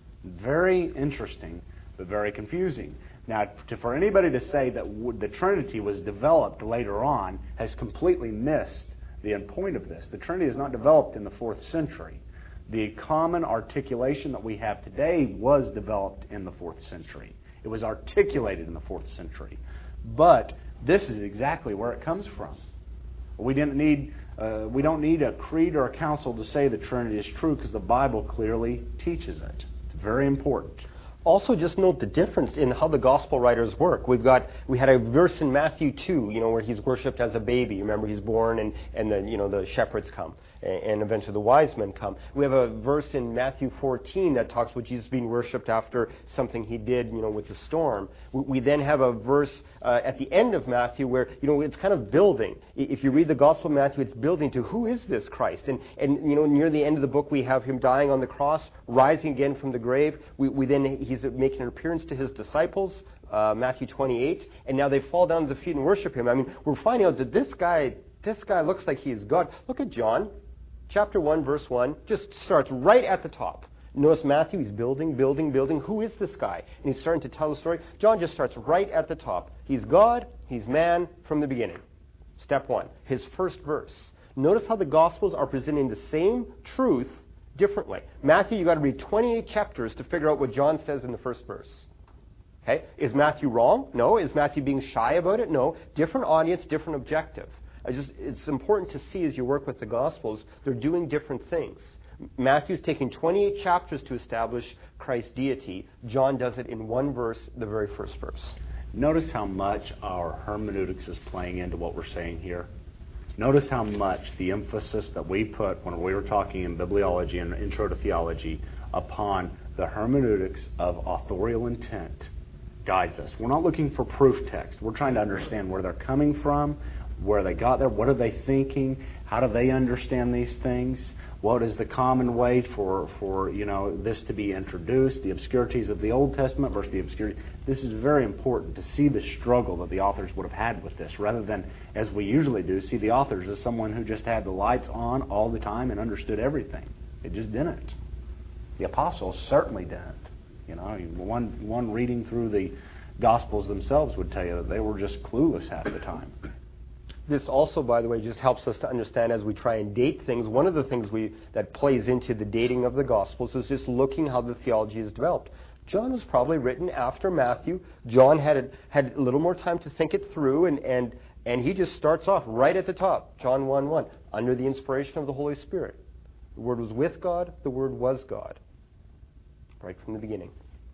Very interesting, but very confusing. Now, to, for anybody to say that w- the Trinity was developed later on has completely missed the end point of this. The Trinity is not developed in the fourth century. The common articulation that we have today was developed in the fourth century. It was articulated in the fourth century. But this is exactly where it comes from. We didn't need, uh, we don't need a creed or a council to say the Trinity is true, because the Bible clearly teaches it. It's very important. Also, just note the difference in how the gospel writers work. We've got we had a verse in Matthew two, you know, where he's worshipped as a baby. Remember, he's born, and and the you know the shepherds come, and eventually the wise men come. We have a verse in Matthew fourteen that talks about Jesus being worshipped after something he did, you know, with the storm. We, we then have a verse uh, at the end of Matthew where, you know, it's kind of building. If you read the Gospel of Matthew, it's building to who is this Christ? And, and you know, near the end of the book, we have him dying on the cross, rising again from the grave. We, we then, he's making an appearance to his disciples, uh, Matthew twenty-eight, and now they fall down to the feet and worship him. I mean, we're finding out that this guy, this guy looks like he is God. Look at John. Chapter one, verse one, just starts right at the top. Notice Matthew, he's building, building, building. Who is this guy? And he's starting to tell the story. John just starts right at the top. He's God, he's man from the beginning. Step one, his first verse. Notice how the Gospels are presenting the same truth differently. Matthew, you've got to read twenty-eight chapters to figure out what John says in the first verse. Okay? Is Matthew wrong? No. Is Matthew being shy about it? No. Different audience, different objective. I just, it's important to see as you work with the Gospels, they're doing different things. Matthew's taking twenty-eight chapters to establish Christ's deity. John does it in one verse, the very first verse. Notice how much our hermeneutics is playing into what we're saying here. Notice how much the emphasis that we put when we were talking in bibliology and intro to theology upon the hermeneutics of authorial intent guides us. We're not looking for proof text. We're trying to understand where they're coming from, where they got there, what are they thinking, how do they understand these things, what is the common way for, for you know, this to be introduced, the obscurities of the Old Testament versus the obscurity. This is very important to see the struggle that the authors would have had with this, rather than, as we usually do, see the authors as someone who just had the lights on all the time and understood everything. It just didn't. The apostles certainly didn't. You know, one, one reading through the Gospels themselves would tell you that they were just clueless half the time. This also, by the way, just helps us to understand as we try and date things. One of the things we that plays into the dating of the Gospels is just looking how the theology is developed. John was probably written after Matthew. John had a, had a little more time to think it through, and, and, and he just starts off right at the top, John one one, under the inspiration of the Holy Spirit. The Word was with God, the Word was God, right from the beginning.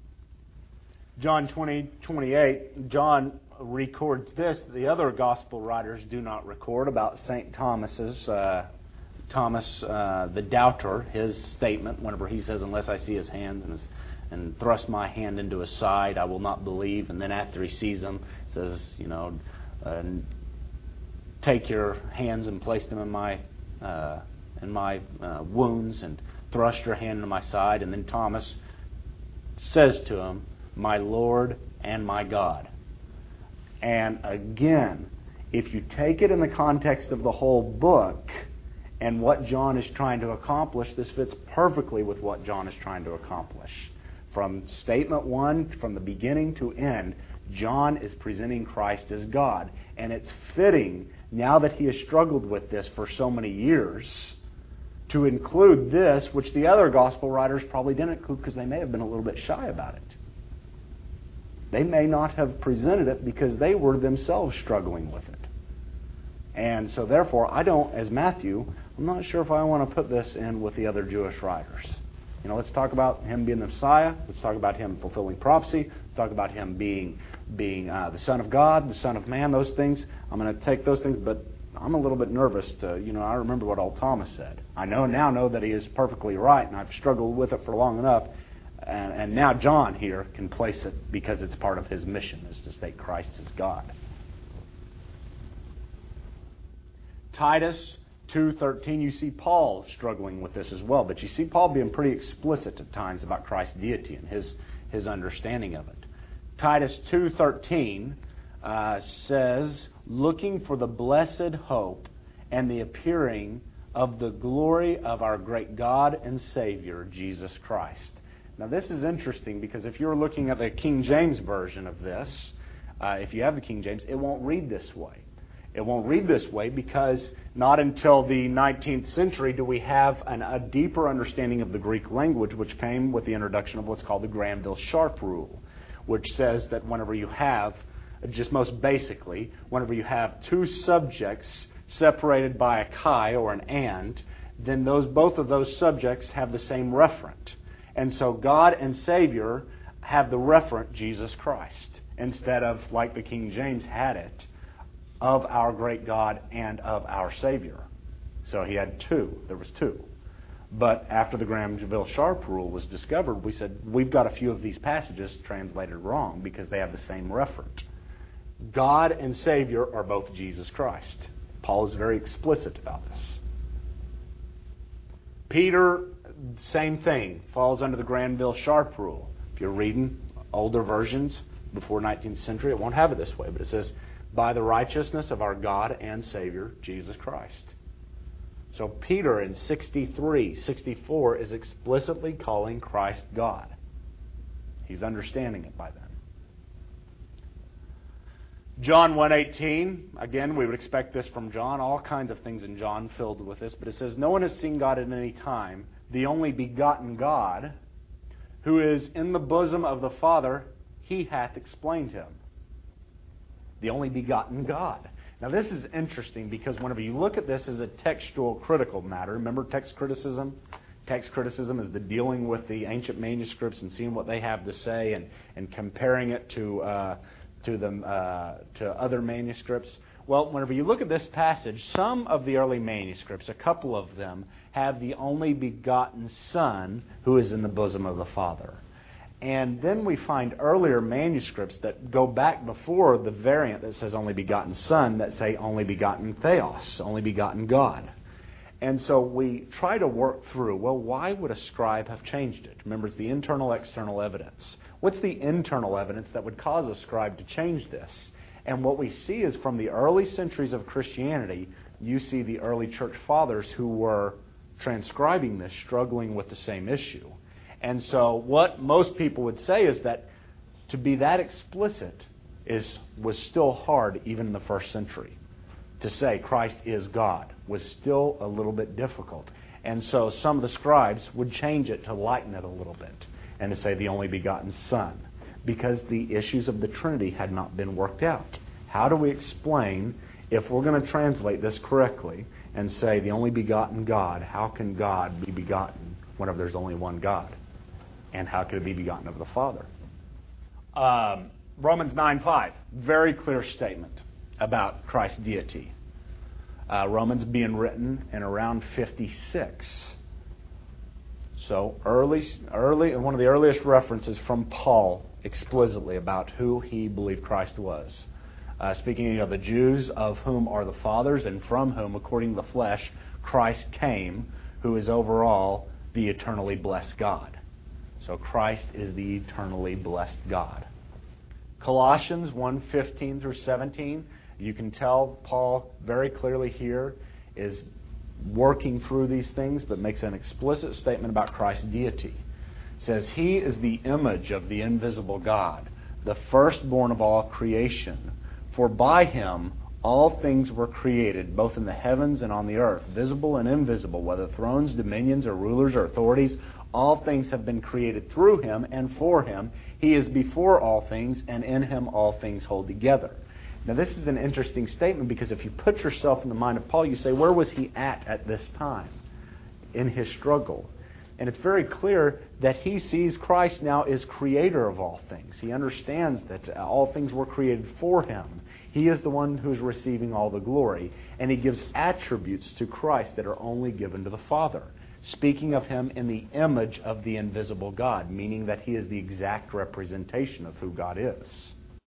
John twenty twenty-eight, John records this. The other gospel writers do not record about Saint Thomas's, uh, Thomas uh, the doubter, his statement whenever he says, "Unless I see his hand and, his, and thrust my hand into his side, I will not believe." And then after he sees him, says, you know, uh, "Take your hands and place them in my uh, in my uh, wounds, and thrust your hand into my side." And then Thomas says to him, "My Lord and my God." And again, if you take it in the context of the whole book and what John is trying to accomplish, this fits perfectly with what John is trying to accomplish. From statement one, from the beginning to end, John is presenting Christ as God. And it's fitting, now that he has struggled with this for so many years, to include this, which the other gospel writers probably didn't include because they may have been a little bit shy about it. They may not have presented it because they were themselves struggling with it. And so therefore, I don't, as Matthew, I'm not sure if I want to put this in with the other Jewish writers. You know, let's talk about him being the Messiah. Let's talk about him fulfilling prophecy. Let's talk about him being being uh, the Son of God, the Son of Man, those things. I'm going to take those things, but I'm a little bit nervous to, you know, I remember what old Thomas said. I know now know that he is perfectly right, and I've struggled with it for long enough. And, and now John here can place it because it's part of his mission, is to state Christ as God. Titus two thirteen, you see Paul struggling with this as well, but you see Paul being pretty explicit at times about Christ's deity and his, his understanding of it. Titus two thirteen uh, says, looking for the blessed hope and the appearing of the glory of our great God and Savior, Jesus Christ. Now this is interesting because if you're looking at the King James version of this, uh, if you have the King James, it won't read this way. It won't read this way because not until the nineteenth century do we have an, a deeper understanding of the Greek language, which came with the introduction of what's called the Granville-Sharp rule, which says that whenever you have, just most basically, whenever you have two subjects separated by a chi or an and, then those both of those subjects have the same referent. And so God and Savior have the referent Jesus Christ, instead of, like the King James had it, of our great God and of our Savior. So he had two. There was two. But after the Granville-Sharp rule was discovered, we said, we've got a few of these passages translated wrong because they have the same referent. God and Savior are both Jesus Christ. Paul is very explicit about this. Peter, same thing, falls under the Granville-Sharp rule. If you're reading older versions before nineteenth century, it won't have it this way, but it says, by the righteousness of our God and Savior, Jesus Christ. So Peter in sixty-three, sixty-four is explicitly calling Christ God. He's understanding it by then. John one eighteen, again, we would expect this from John. All kinds of things in John filled with this. But it says, no one has seen God at any time. The only begotten God, who is in the bosom of the Father, he hath explained him. The only begotten God. Now this is interesting because whenever you look at this as a textual critical matter, remember text criticism? Text criticism is the dealing with the ancient manuscripts and seeing what they have to say and, and comparing it to uh, to them uh, to other manuscripts. Well, whenever you look at this passage, some of the early manuscripts, a couple of them, have the only begotten Son who is in the bosom of the Father. And then we find earlier manuscripts that go back before the variant that says only begotten Son that say only begotten Theos, only begotten God. And so we try to work through, well, why would a scribe have changed it? Remember, it's the internal, external evidence. What's the internal evidence that would cause a scribe to change this? And what we see is from the early centuries of Christianity, you see the early church fathers who were transcribing this, struggling with the same issue. And so what most people would say is that to be that explicit is was still hard even in the first century. To say Christ is God was still a little bit difficult. And so some of the scribes would change it to lighten it a little bit and to say the only begotten Son, because the issues of the Trinity had not been worked out. How do we explain, if we're going to translate this correctly and say the only begotten God, how can God be begotten whenever there's only one God? And how could it be begotten of the Father? Um, Romans nine five, very clear statement about Christ's deity. Uh, Romans being written in around fifty-six. So early, early, one of the earliest references from Paul explicitly about who he believed Christ was. Uh, speaking of the Jews, of whom are the fathers, and from whom, according to the flesh, Christ came, who is over all the eternally blessed God. So Christ is the eternally blessed God. Colossians one fifteen through seventeen, you can tell Paul very clearly here is working through these things, but makes an explicit statement about Christ's deity. It says, He is the image of the invisible God, the firstborn of all creation. For by Him all things were created, both in the heavens and on the earth, visible and invisible, whether thrones, dominions, or rulers, or authorities. All things have been created through Him and for Him. He is before all things, and in Him all things hold together. Now, this is an interesting statement because if you put yourself in the mind of Paul, you say, where was he at at this time in his struggle? And it's very clear that he sees Christ now as creator of all things. He understands that all things were created for him. He is the one who's receiving all the glory. And he gives attributes to Christ that are only given to the Father, speaking of him in the image of the invisible God, meaning that he is the exact representation of who God is.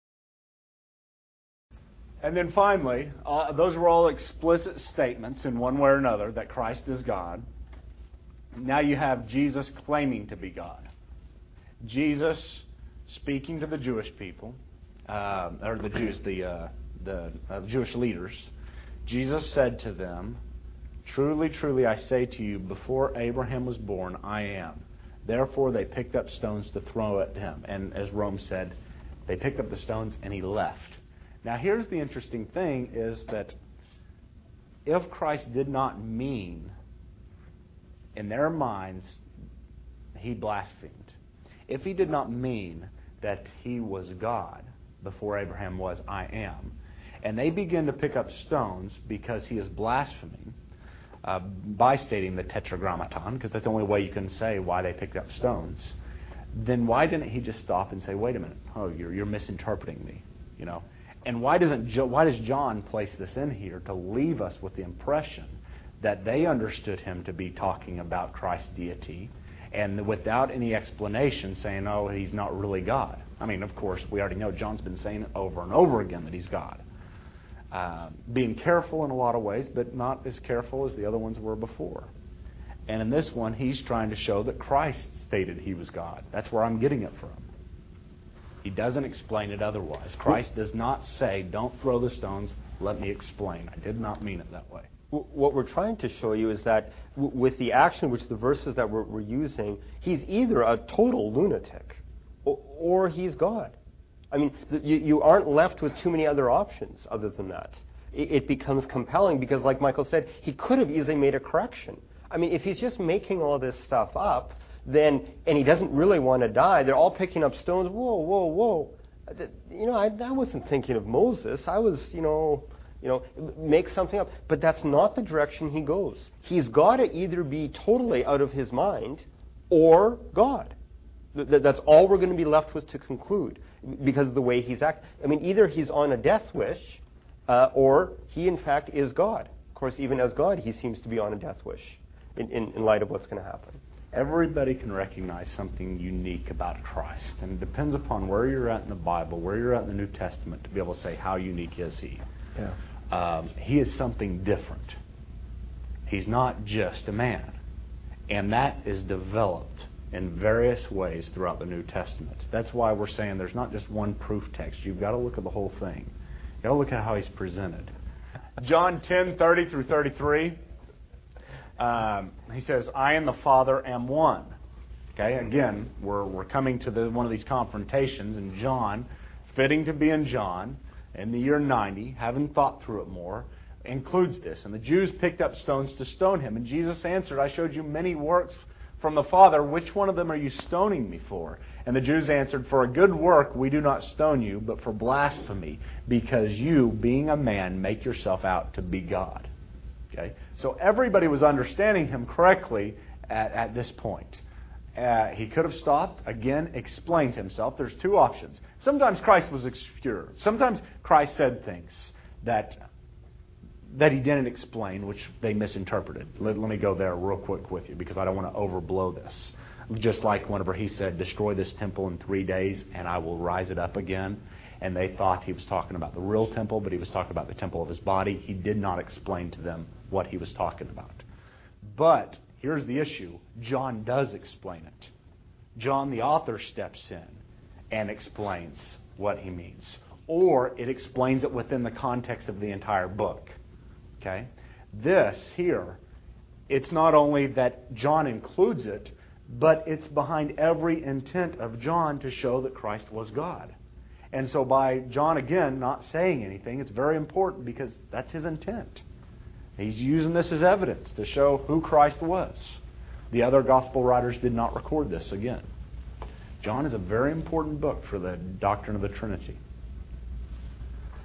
And then finally, uh, those were all explicit statements in one way or another that Christ is God. Now you have Jesus claiming to be God. Jesus speaking to the Jewish people, uh, or the Jews, the, uh, the uh, Jewish leaders. Jesus said to them, "Truly, truly, I say to you, before Abraham was born, I am." Therefore they picked up stones to throw at him. And as Rome said, they picked up the stones and he left. Now here's the interesting thing is that if Christ did not mean, in their minds, he blasphemed. If he did not mean that he was God before Abraham was, I am, and they begin to pick up stones because he is blaspheming uh, by stating the tetragrammaton, because that's the only way you can say why they picked up stones, then why didn't he just stop and say, wait a minute, oh, you're, you're misinterpreting me, you know? And why doesn't jo- why does John place this in here to leave us with the impression that they understood him to be talking about Christ's deity, and without any explanation saying, oh, he's not really God? I mean, of course, we already know John's been saying it over and over again that he's God. Uh, being careful in a lot of ways, but not as careful as the other ones were before. And in this one, he's trying to show that Christ stated he was God. That's where I'm getting it from. He doesn't explain it otherwise. Christ does not say, don't throw the stones, let me explain. I did not mean it that way. What we're trying to show you is that w- with the action, which the verses that we're, we're using, he's either a total lunatic or, or he's God. I mean, the, you, you aren't left with too many other options other than that. It, it becomes compelling because, like Michael said, he could have easily made a correction. I mean, if he's just making all this stuff up, then, and he doesn't really want to die, they're all picking up stones. Whoa, whoa, whoa. You know, I, I wasn't thinking of Moses. I was, you know... You know, make something up. But that's not the direction he goes. He's got to either be totally out of his mind or God. Th- that's all we're going to be left with to conclude because of the way he's acting. I mean, either he's on a death wish uh, or he, in fact, is God. Of course, even as God, he seems to be on a death wish in, in, in light of what's going to happen. Everybody can recognize something unique about Christ. And it depends upon where you're at in the Bible, where you're at in the New Testament to be able to say how unique is he. Yeah. Um, he is something different. He's not just a man. And that is developed in various ways throughout the New Testament. That's why we're saying there's not just one proof text. You've got to look at the whole thing. You've got to look at how he's presented. John ten, thirty through thirty-three, um, he says, I and the Father am one. Okay, again, we're, we're coming to the, one of these confrontations, and John, fitting to be in John, in the year ninety, having thought through it more, includes this. And the Jews picked up stones to stone him. And Jesus answered, I showed you many works from the Father. Which one of them are you stoning me for? And the Jews answered, for a good work we do not stone you, but for blasphemy, because you, being a man, make yourself out to be God. Okay? So everybody was understanding him correctly at, at this point. Uh, he could have stopped, again, explained himself. There's two options. Sometimes Christ was obscure. Sometimes Christ said things that that he didn't explain, which they misinterpreted. Let, let me go there real quick with you, because I don't want to overblow this. Just like whenever he said, destroy this temple in three days, and I will rise it up again. And they thought he was talking about the real temple, but he was talking about the temple of his body. He did not explain to them what he was talking about. But here's the issue. John does explain it. John, the author, steps in and explains what he means. Or it explains it within the context of the entire book. Okay? This here, it's not only that John includes it, but it's behind every intent of John to show that Christ was God. And so by John, again, not saying anything, it's very important because that's his intent. He's using this as evidence to show who Christ was. The other gospel writers did not record this again. John is a very important book for the doctrine of the Trinity.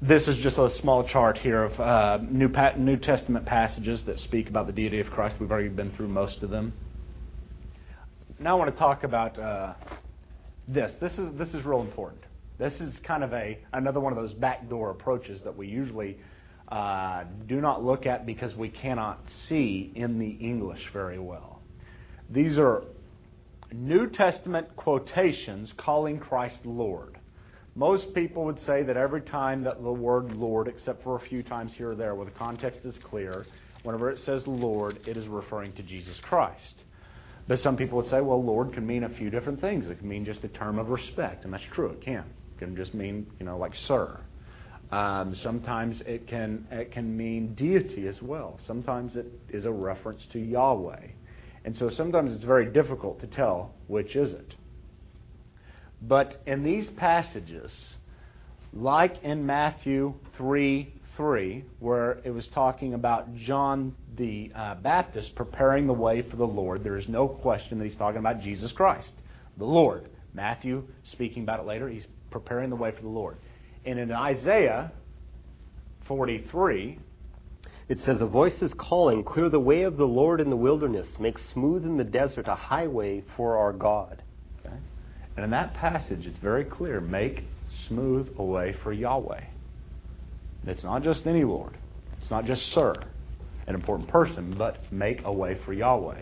This is just a small chart here of uh, New, pa- New Testament passages that speak about the deity of Christ. We've already been through most of them. Now I want to talk about uh, this. This is this is real important. This is kind of a another one of those backdoor approaches that we usually uh, do not look at because we cannot see in the English very well. These are New Testament quotations calling Christ Lord. Most people would say that every time that the word Lord, except for a few times here or there where the context is clear, whenever it says Lord, it is referring to Jesus Christ. But some people would say, well, Lord can mean a few different things. It can mean just a term of respect, and that's true, it can. It can just mean, you know, like sir. Um, sometimes it can it can mean deity as well. Sometimes it is a reference to Yahweh. And so sometimes it's very difficult to tell which is it. But in these passages, like in Matthew three three, where it was talking about John the uh, Baptist preparing the way for the Lord, there is no question that he's talking about Jesus Christ, the Lord. Matthew, speaking about it later, he's preparing the way for the Lord. And in Isaiah forty-three, it says, a voice is calling, clear the way of the Lord in the wilderness, make smooth in the desert a highway for our God. Okay. And in that passage, it's very clear, make smooth a way for Yahweh. It's not just any Lord. It's not just Sir, an important person, but make a way for Yahweh.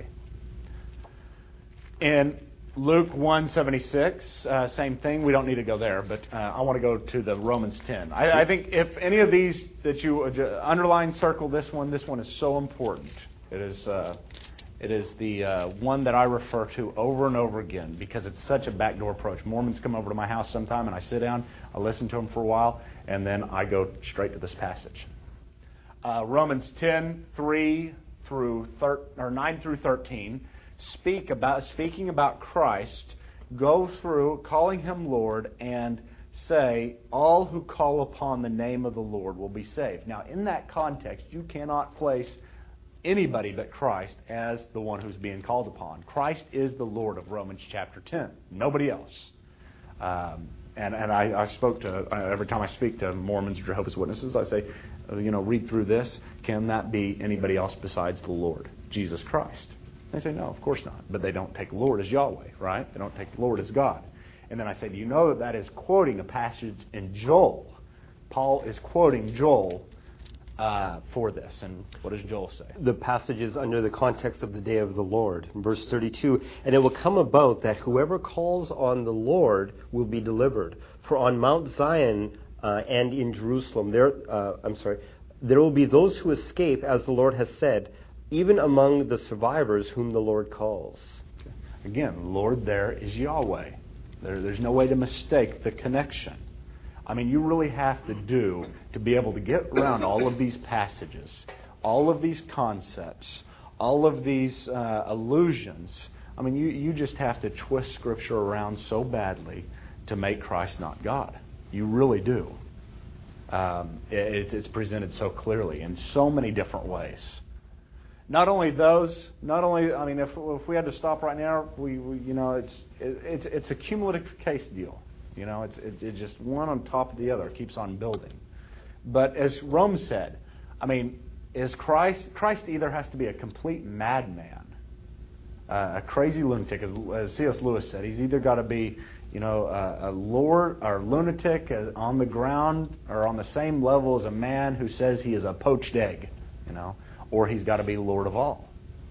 In Luke one seventy-six, uh, same thing. We don't need to go there, but uh, I want to go to the Romans ten. I, I think if any of these that you underline, circle this one, this one is so important. It is uh, it is the uh, one that I refer to over and over again because it's such a backdoor approach. Mormons come over to my house sometime and I sit down, I listen to them for a while, and then I go straight to this passage. Uh, Romans ten, three through thir- or nine through thirteen. Speak about speaking about Christ, go through calling him Lord and say, all who call upon the name of the Lord will be saved. Now, in that context, you cannot place anybody but Christ as the one who's being called upon. Christ is the Lord of Romans chapter ten. Nobody else. Um, and and I, I spoke to, every time I speak to Mormons or Jehovah's Witnesses, I say, you know, read through this. Can that be anybody else besides the Lord, Jesus Christ? They say, no, of course not. But they don't take Lord as Yahweh, right? They don't take Lord as God. And then I say, do you know that that is quoting a passage in Joel? Paul is quoting Joel uh, for this. And what does Joel say? The passage is under the context of the day of the Lord. In verse thirty-two, and it will come about that whoever calls on the Lord will be delivered. For on Mount Zion uh, and in Jerusalem, there, uh, I'm sorry, there will be those who escape, as the Lord has said, even among the survivors whom the Lord calls. Again, Lord there is Yahweh. There, there's no way to mistake the connection. I mean, you really have to do to be able to get around all of these passages, all of these concepts, all of these uh, allusions. I mean, you, you just have to twist Scripture around so badly to make Christ not God. You really do. Um, it, it's, it's presented so clearly in so many different ways. Not only those, not only, I mean, if if we had to stop right now, we, we you know, it's it, it's it's a cumulative case deal. You know, it's it's it's just one on top of the other. It keeps on building. But as Rome said, I mean, is Christ Christ either has to be a complete madman, uh, a crazy lunatic, as, as C S Lewis said. He's either got to be, you know, a, a lord or lunatic on the ground or on the same level as a man who says he is a poached egg, you know. Or he's got to be Lord of all.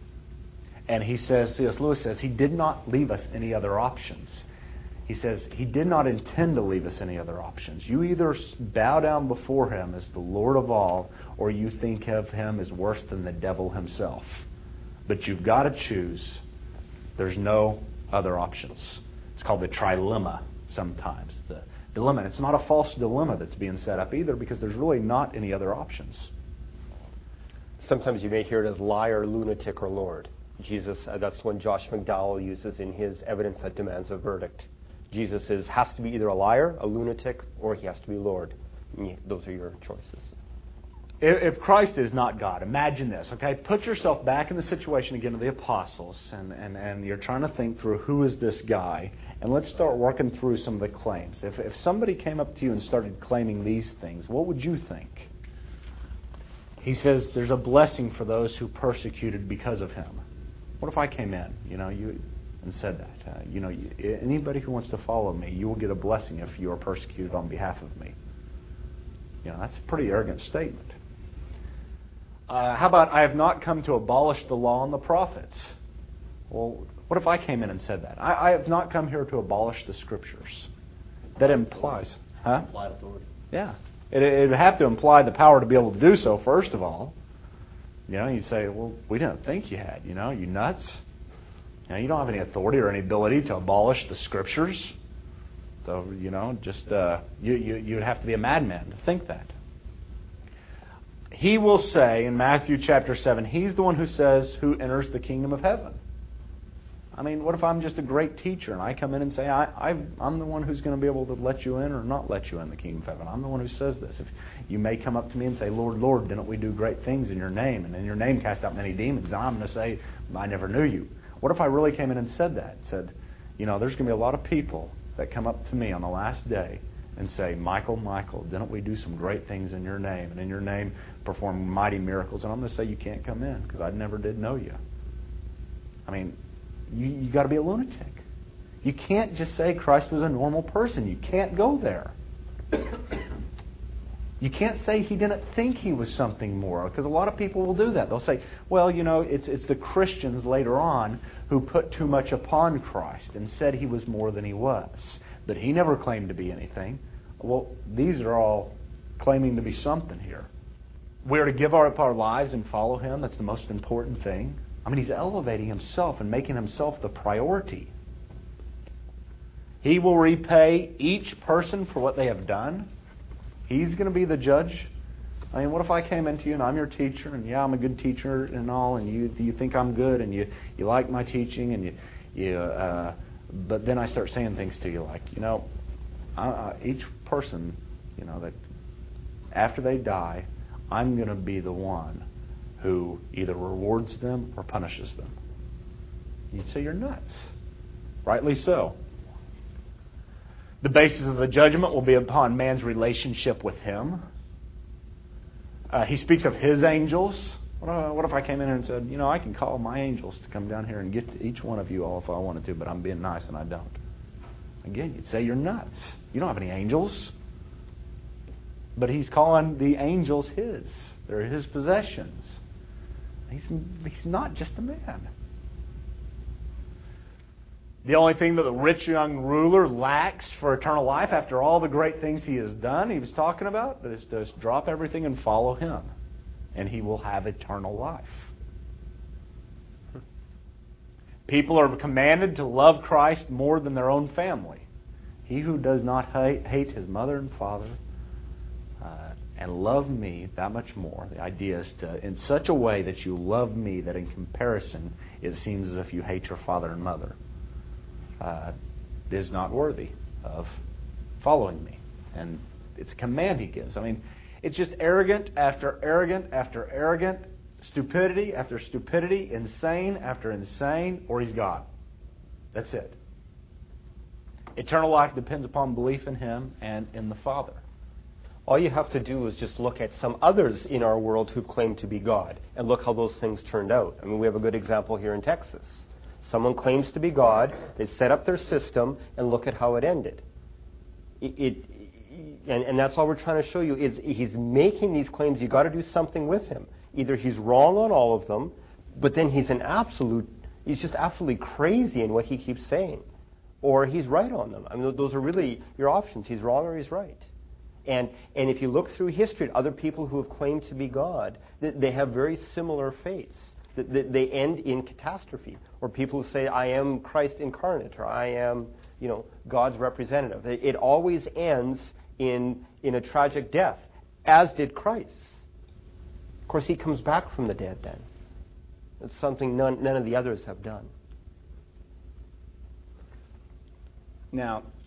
And he says, C S Lewis says, he did not leave us any other options. He says, he did not intend to leave us any other options. You either bow down before him as the Lord of all, or you think of him as worse than the devil himself. But you've got to choose. There's no other options. It's called the trilemma sometimes. It's a dilemma. It's not a false dilemma that's being set up either, because there's really not any other options. Sometimes you may hear it as liar, lunatic, or Lord. Jesus, uh, that's one Josh McDowell uses in his Evidence That Demands a Verdict. Jesus is has to be either a liar, a lunatic, or he has to be Lord. Yeah, those are your choices. if Christ is not God, imagine this, okay? Put yourself back in the situation again of the apostles, and, and, and you're trying to think through who is this guy, and let's start working through some of the claims. If, if somebody came up to you and started claiming these things, what would you think? He says there's a blessing for those who persecuted because of him. What if I came in, you know, you and said that? Uh, you know, you, anybody who wants to follow me, you will get a blessing if you are persecuted on behalf of me. You know, that's a pretty arrogant statement. Uh, how about, I have not come to abolish the law and the prophets? Well, what if I came in and said that? I, I have not come here to abolish the Scriptures. That implies... Huh? Implied authority. Yeah. It, it would have to imply the power to be able to do so, first of all. You know, you'd say, well, we didn't think you had. You know, you nuts? You know, you don't have any authority or any ability to abolish the Scriptures. So, you know, just, uh, you, you, you'd have to be a madman to think that. He will say in Matthew chapter seven, he's the one who says who enters the kingdom of heaven. I mean, what if I'm just a great teacher and I come in and say, I, I've, I'm the one who's going to be able to let you in or not let you in the kingdom of heaven. I'm the one who says this. If you may come up to me and say, Lord, Lord, didn't we do great things in your name? And in your name cast out many demons. And I'm going to say, I never knew you. What if I really came in and said that? Said, you know, there's going to be a lot of people that come up to me on the last day and say, Michael, Michael, didn't we do some great things in your name? And in your name perform mighty miracles. And I'm going to say you can't come in because I never did know you. I mean, you you got to be a lunatic. You can't just say Christ was a normal person. You can't go there. You can't say he didn't think he was something more, because a lot of people will do that. They'll say, well, you know, it's it's the Christians later on who put too much upon Christ and said he was more than he was. But he never claimed to be anything. Well, these are all claiming to be something here. We're to give up our lives and follow him. That's the most important thing. I mean, he's elevating himself and making himself the priority. He will repay each person for what they have done. He's going to be the judge. I mean, what if I came into you and I'm your teacher, and yeah, I'm a good teacher and all, and you you think I'm good, and you, you like my teaching, and you you uh, but then I start saying things to you like, you know, uh, each person, you know, that after they die, I'm going to be the one who either rewards them or punishes them. You'd say you're nuts. Rightly so. The basis of the judgment will be upon man's relationship with him. Uh, he speaks of his angels. What, uh, what if I came in and said, you know, I can call my angels to come down here and get to each one of you all if I wanted to, but I'm being nice and I don't. Again, you'd say you're nuts. You don't have any angels. But he's calling the angels his. They're his possessions. He's, he's not just a man. The only thing that the rich young ruler lacks for eternal life after all the great things he has done, he was talking about, is to just drop everything and follow him. And he will have eternal life. People are commanded to love Christ more than their own family. He who does not hate, hate his mother and father uh, and love me that much more. The idea is to, in such a way that you love me that in comparison it seems as if you hate your father and mother. Uh, is not worthy of following me. And it's a command he gives. I mean, it's just arrogant after arrogant after arrogant, stupidity after stupidity, insane after insane, or he's God. That's it. Eternal life depends upon belief in him and in the Father. All you have to do is just look at some others in our world who claim to be God, and look how those things turned out. I mean, we have a good example here in Texas. Someone claims to be God, they set up their system, and look at how it ended. It, it and, and that's all we're trying to show you, is he's making these claims. You've got to do something with him. Either he's wrong on all of them, but then he's an absolute, he's just absolutely crazy in what he keeps saying. Or he's right on them. I mean, those are really your options. He's wrong or he's right. And and if you look through history at other people who have claimed to be God, they have very similar fates. They end in catastrophe. Or people who say, I am Christ incarnate, or I am, you know, God's representative. It always ends in in a tragic death, as did Christ. Of course, he comes back from the dead then. It's something none, none of the others have done. Now,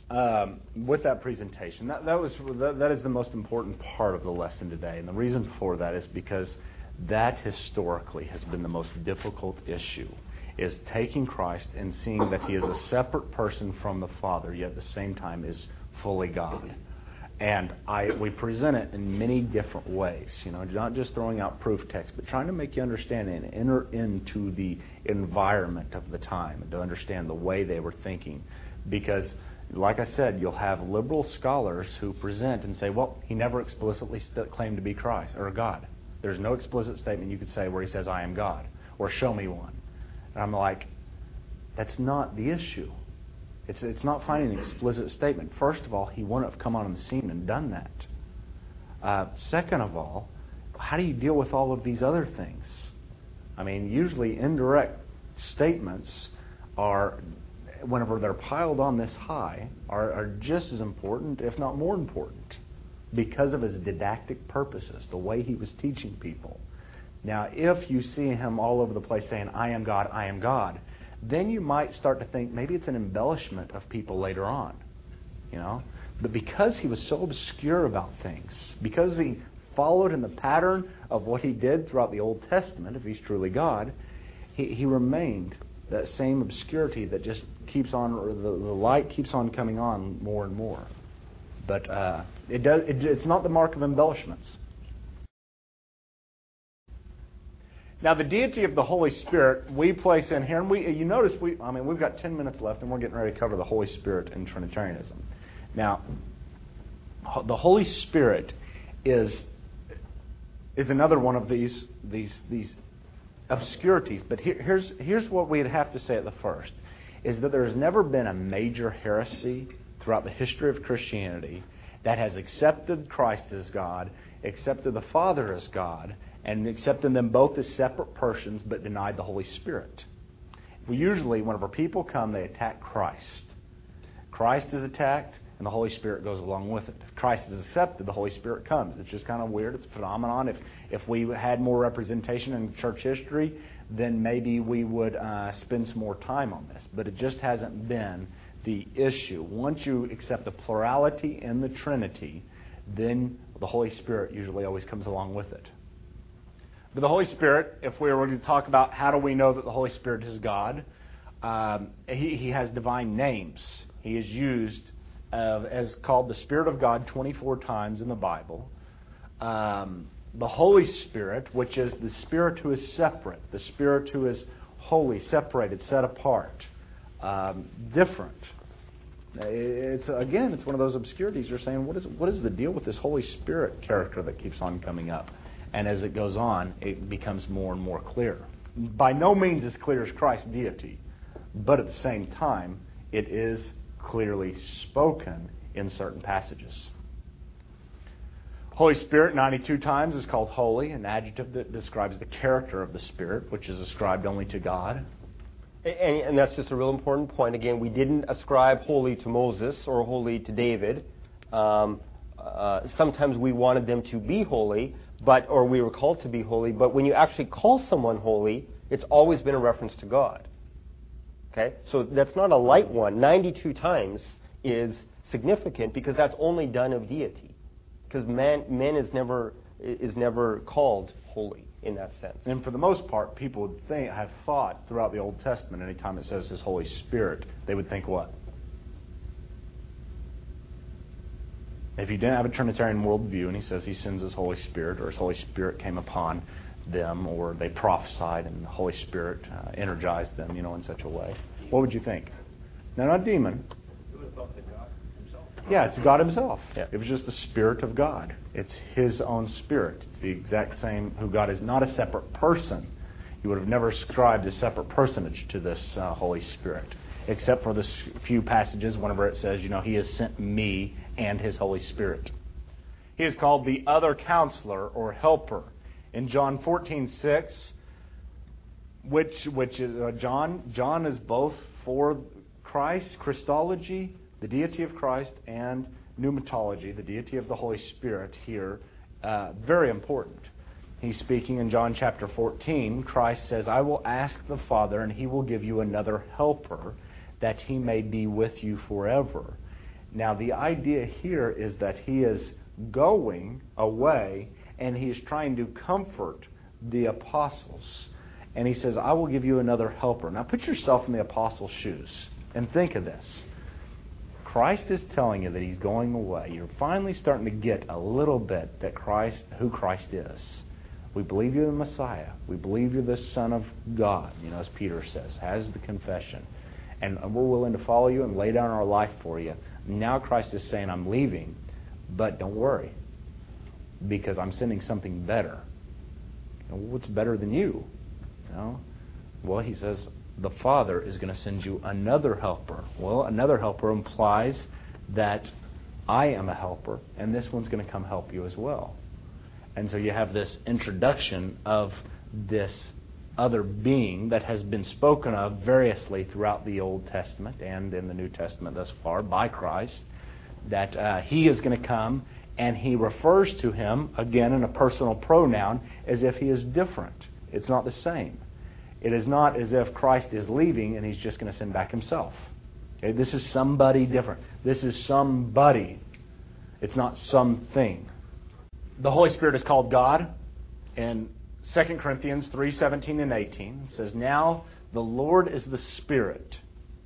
um, with that presentation, that, that was that, that is the most important part of the lesson today. And the reason for that is because that historically has been the most difficult issue, is taking Christ and seeing that he is a separate person from the Father, yet at the same time is fully God. And I we present it in many different ways, you know, not just throwing out proof text, but trying to make you understand and enter into the environment of the time and to understand the way they were thinking. Because, like I said, you'll have liberal scholars who present and say, well, he never explicitly st- claimed to be Christ or God. There's no explicit statement you could say where he says, I am God, or show me one. And I'm like, that's not the issue. It's it's not finding an explicit statement. First of all, he wouldn't have come on the scene and done that. Uh, second of all, how do you deal with all of these other things? I mean, usually indirect statements are, whenever they're piled on this high, are, are just as important, if not more important, because of his didactic purposes, the way he was teaching people. Now, if you see him all over the place saying, I am God, I am God, then you might start to think maybe it's an embellishment of people later on, you know. But because he was so obscure about things, because he followed in the pattern of what he did throughout the Old Testament, if he's truly God, he, he remained that same obscurity that just keeps on, or the, the light keeps on coming on more and more. But uh, it does. It, it's not the mark of embellishments. Now, the deity of the Holy Spirit we place in here, and we you notice we I mean we've got ten minutes left, and we're getting ready to cover the Holy Spirit in Trinitarianism. Now, the Holy Spirit is is another one of these these these obscurities. But here, here's here's what we'd have to say at the first, is that there has never been a major heresy throughout the history of Christianity that has accepted Christ as God, accepted the Father as God, and accepted them both as separate persons, but denied the Holy Spirit. We usually, whenever people come, they attack Christ. Christ is attacked, and the Holy Spirit goes along with it. If Christ is accepted, the Holy Spirit comes. It's just kind of weird. It's a phenomenon. If if we had more representation in church history, then maybe we would uh, spend some more time on this. But it just hasn't been the issue. Once you accept the plurality in the Trinity, then the Holy Spirit usually always comes along with it. But the Holy Spirit, if we were to talk about how do we know that the Holy Spirit is God, um, he, he has divine names. He is used uh, as called the Spirit of God twenty-four times in the Bible. Um, the Holy Spirit, which is the Spirit who is separate, the Spirit who is holy, separated, set apart, um, different. It's again, it's one of those obscurities. You're saying, what is what is the deal with this Holy Spirit character that keeps on coming up? And as it goes on, it becomes more and more clear. By no means as clear as Christ's deity, but at the same time, it is clearly spoken in certain passages. Holy Spirit, ninety-two times, is called holy, an adjective that describes the character of the Spirit, which is ascribed only to God. And, and that's just a real important point. Again, we didn't ascribe holy to Moses or holy to David. Um, uh, sometimes we wanted them to be holy, but or we were called to be holy. But when you actually call someone holy, it's always been a reference to God. Okay, so that's not a light one. ninety-two times is significant because that's only done of deity. Because man, man is never is never called holy in that sense. And for the most part, people would think, have thought throughout the Old Testament, anytime it says His Holy Spirit, they would think what? If you didn't have a Trinitarian worldview and He says He sends His Holy Spirit, or His Holy Spirit came upon them, or they prophesied and the Holy Spirit uh, energized them, you know, in such a way, what would you think? Now, not demon. You would have thought that God Himself. Yeah, it's God Himself. Yeah. It was just the Spirit of God. It's His own Spirit. It's the exact same who God is, not a separate person. You would have never ascribed a separate personage to this uh, Holy Spirit, except for the few passages whenever it says, you know, He has sent me and His Holy Spirit. He is called the other counselor or helper. In John fourteen six, which which is uh, John John is both for Christ, Christology, the deity of Christ, and pneumatology, the deity of the Holy Spirit here, uh, very important. He's speaking in John chapter fourteen. Christ says, I will ask the Father, and He will give you another helper, that He may be with you forever. Now, the idea here is that he is going away and he's trying to comfort the apostles. And he says, I will give you another helper. Now, put yourself in the apostles' shoes and think of this. Christ is telling you that he's going away. You're finally starting to get a little bit that Christ, who Christ is. We believe you're the Messiah. We believe you're the Son of God, you know, as Peter says, has the confession. And we're willing to follow you and lay down our life for you. Now Christ is saying, I'm leaving, but don't worry, because I'm sending something better. You know, what's better than you? You know? Well, he says, the Father is going to send you another helper. Well, another helper implies that I am a helper, and this one's going to come help you as well. And so you have this introduction of this other being that has been spoken of variously throughout the Old Testament and in the New Testament thus far by Christ, that uh, he is going to come, and he refers to him, again in a personal pronoun, as if he is different. It's not the same. It is not as if Christ is leaving and he's just going to send back himself. Okay? This is somebody different. This is somebody. It's not something. The Holy Spirit is called God. In Second Corinthians three seventeen and eighteen, it says, Now the Lord is the Spirit.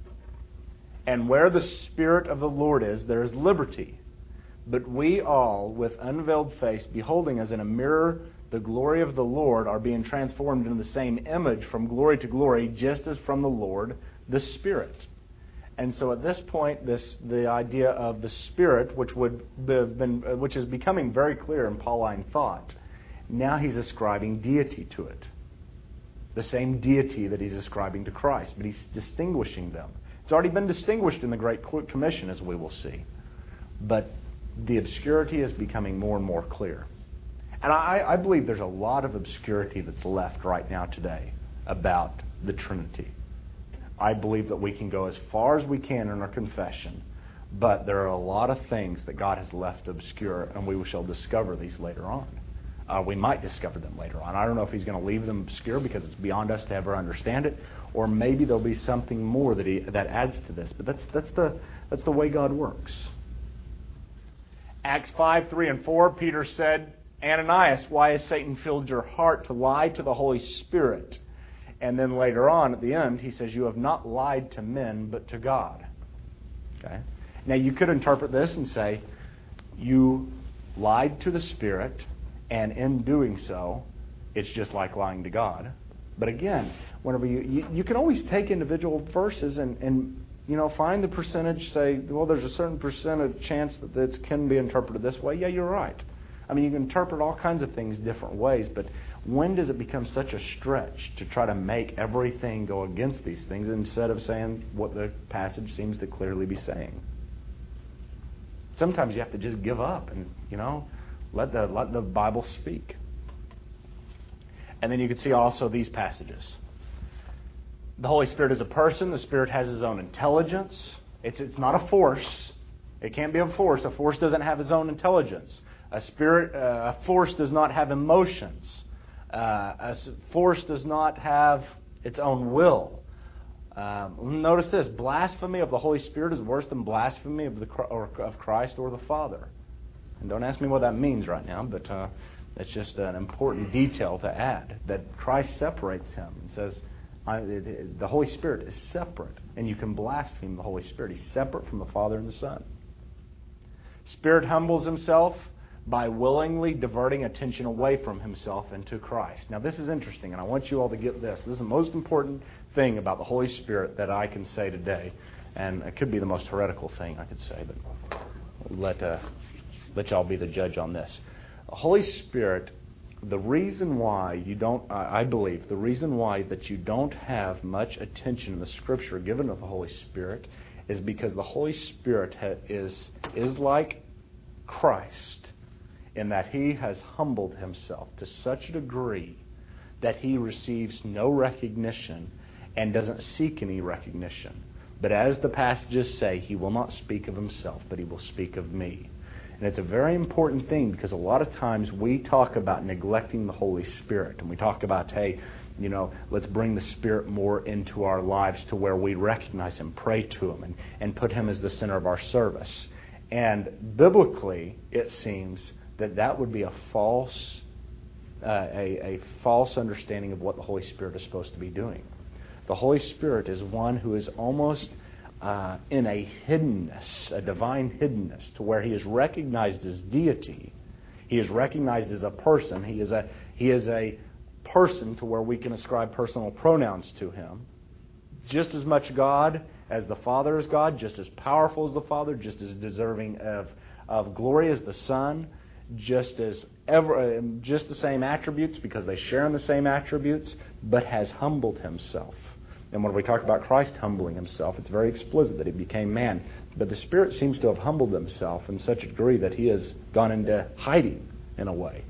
And where the Spirit of the Lord is, there is liberty. But we all, with unveiled face, beholding as in a mirror the glory of the Lord, are being transformed into the same image from glory to glory, just as from the Lord, the Spirit. And so at this point, this the idea of the Spirit, which would have been, which is becoming very clear in Pauline thought, now he's ascribing deity to it. The same deity that he's ascribing to Christ, but he's distinguishing them. It's already been distinguished in the Great Commission, as we will see. But the obscurity is becoming more and more clear. And I, I believe there's a lot of obscurity that's left right now today about the Trinity. I believe that we can go as far as we can in our confession, but there are a lot of things that God has left obscure, and we shall discover these later on. Uh, we might discover them later on. I don't know if he's going to leave them obscure because it's beyond us to ever understand it, or maybe there'll be something more that he that adds to this. But that's that's the that's the way God works. Acts five, three, and four, Peter said, Ananias, why has Satan filled your heart to lie to the Holy Spirit? And then later on, at the end, he says, you have not lied to men, but to God. Okay. Now, you could interpret this and say, you lied to the Spirit, and in doing so, it's just like lying to God. But again, whenever you, you, you can always take individual verses and, and you know, find the percentage, say, well, there's a certain percentage chance that this can be interpreted this way. Yeah, you're right. I mean, you can interpret all kinds of things different ways, but when does it become such a stretch to try to make everything go against these things instead of saying what the passage seems to clearly be saying? Sometimes you have to just give up and, you know, let the let the Bible speak. And then you can see also these passages. The Holy Spirit is a person. The Spirit has His own intelligence. It's it's not a force. It can't be a force. A force doesn't have its own intelligence. A spirit, uh, a force does not have emotions. Uh, a force does not have its own will. Um, notice this: blasphemy of the Holy Spirit is worse than blasphemy of the or of Christ or the Father. And don't ask me what that means right now, but uh, that's just an important detail to add. That Christ separates Him and says I, it, it, the Holy Spirit is separate, and you can blaspheme the Holy Spirit. He's separate from the Father and the Son. Spirit humbles Himself by willingly diverting attention away from Himself and to Christ. Now, this is interesting, and I want you all to get this. This is the most important thing about the Holy Spirit that I can say today, and it could be the most heretical thing I could say, but let uh, let y'all be the judge on this. The Holy Spirit, the reason why you don't, I believe, the reason why that you don't have much attention in the Scripture given to the Holy Spirit is because the Holy Spirit is is like Christ, in that He has humbled Himself to such a degree that He receives no recognition and doesn't seek any recognition. But as the passages say, He will not speak of Himself, but He will speak of me. And it's a very important thing because a lot of times we talk about neglecting the Holy Spirit. And we talk about, hey, you know, let's bring the Spirit more into our lives to where we recognize Him, pray to Him, and, and put Him as the center of our service. And biblically, it seems that that would be a false, uh, a, a false understanding of what the Holy Spirit is supposed to be doing. The Holy Spirit is one who is almost uh, in a hiddenness, a divine hiddenness, to where He is recognized as deity. He is recognized as a person. He is a He is a person to where we can ascribe personal pronouns to Him. Just as much God as the Father is God, just as powerful as the Father, just as deserving of, of glory as the Son, just as ever, just the same attributes because they share in the same attributes, but has humbled Himself. And when we talk about Christ humbling Himself, it's very explicit that He became man. But the Spirit seems to have humbled Himself in such a degree that He has gone into hiding in a way.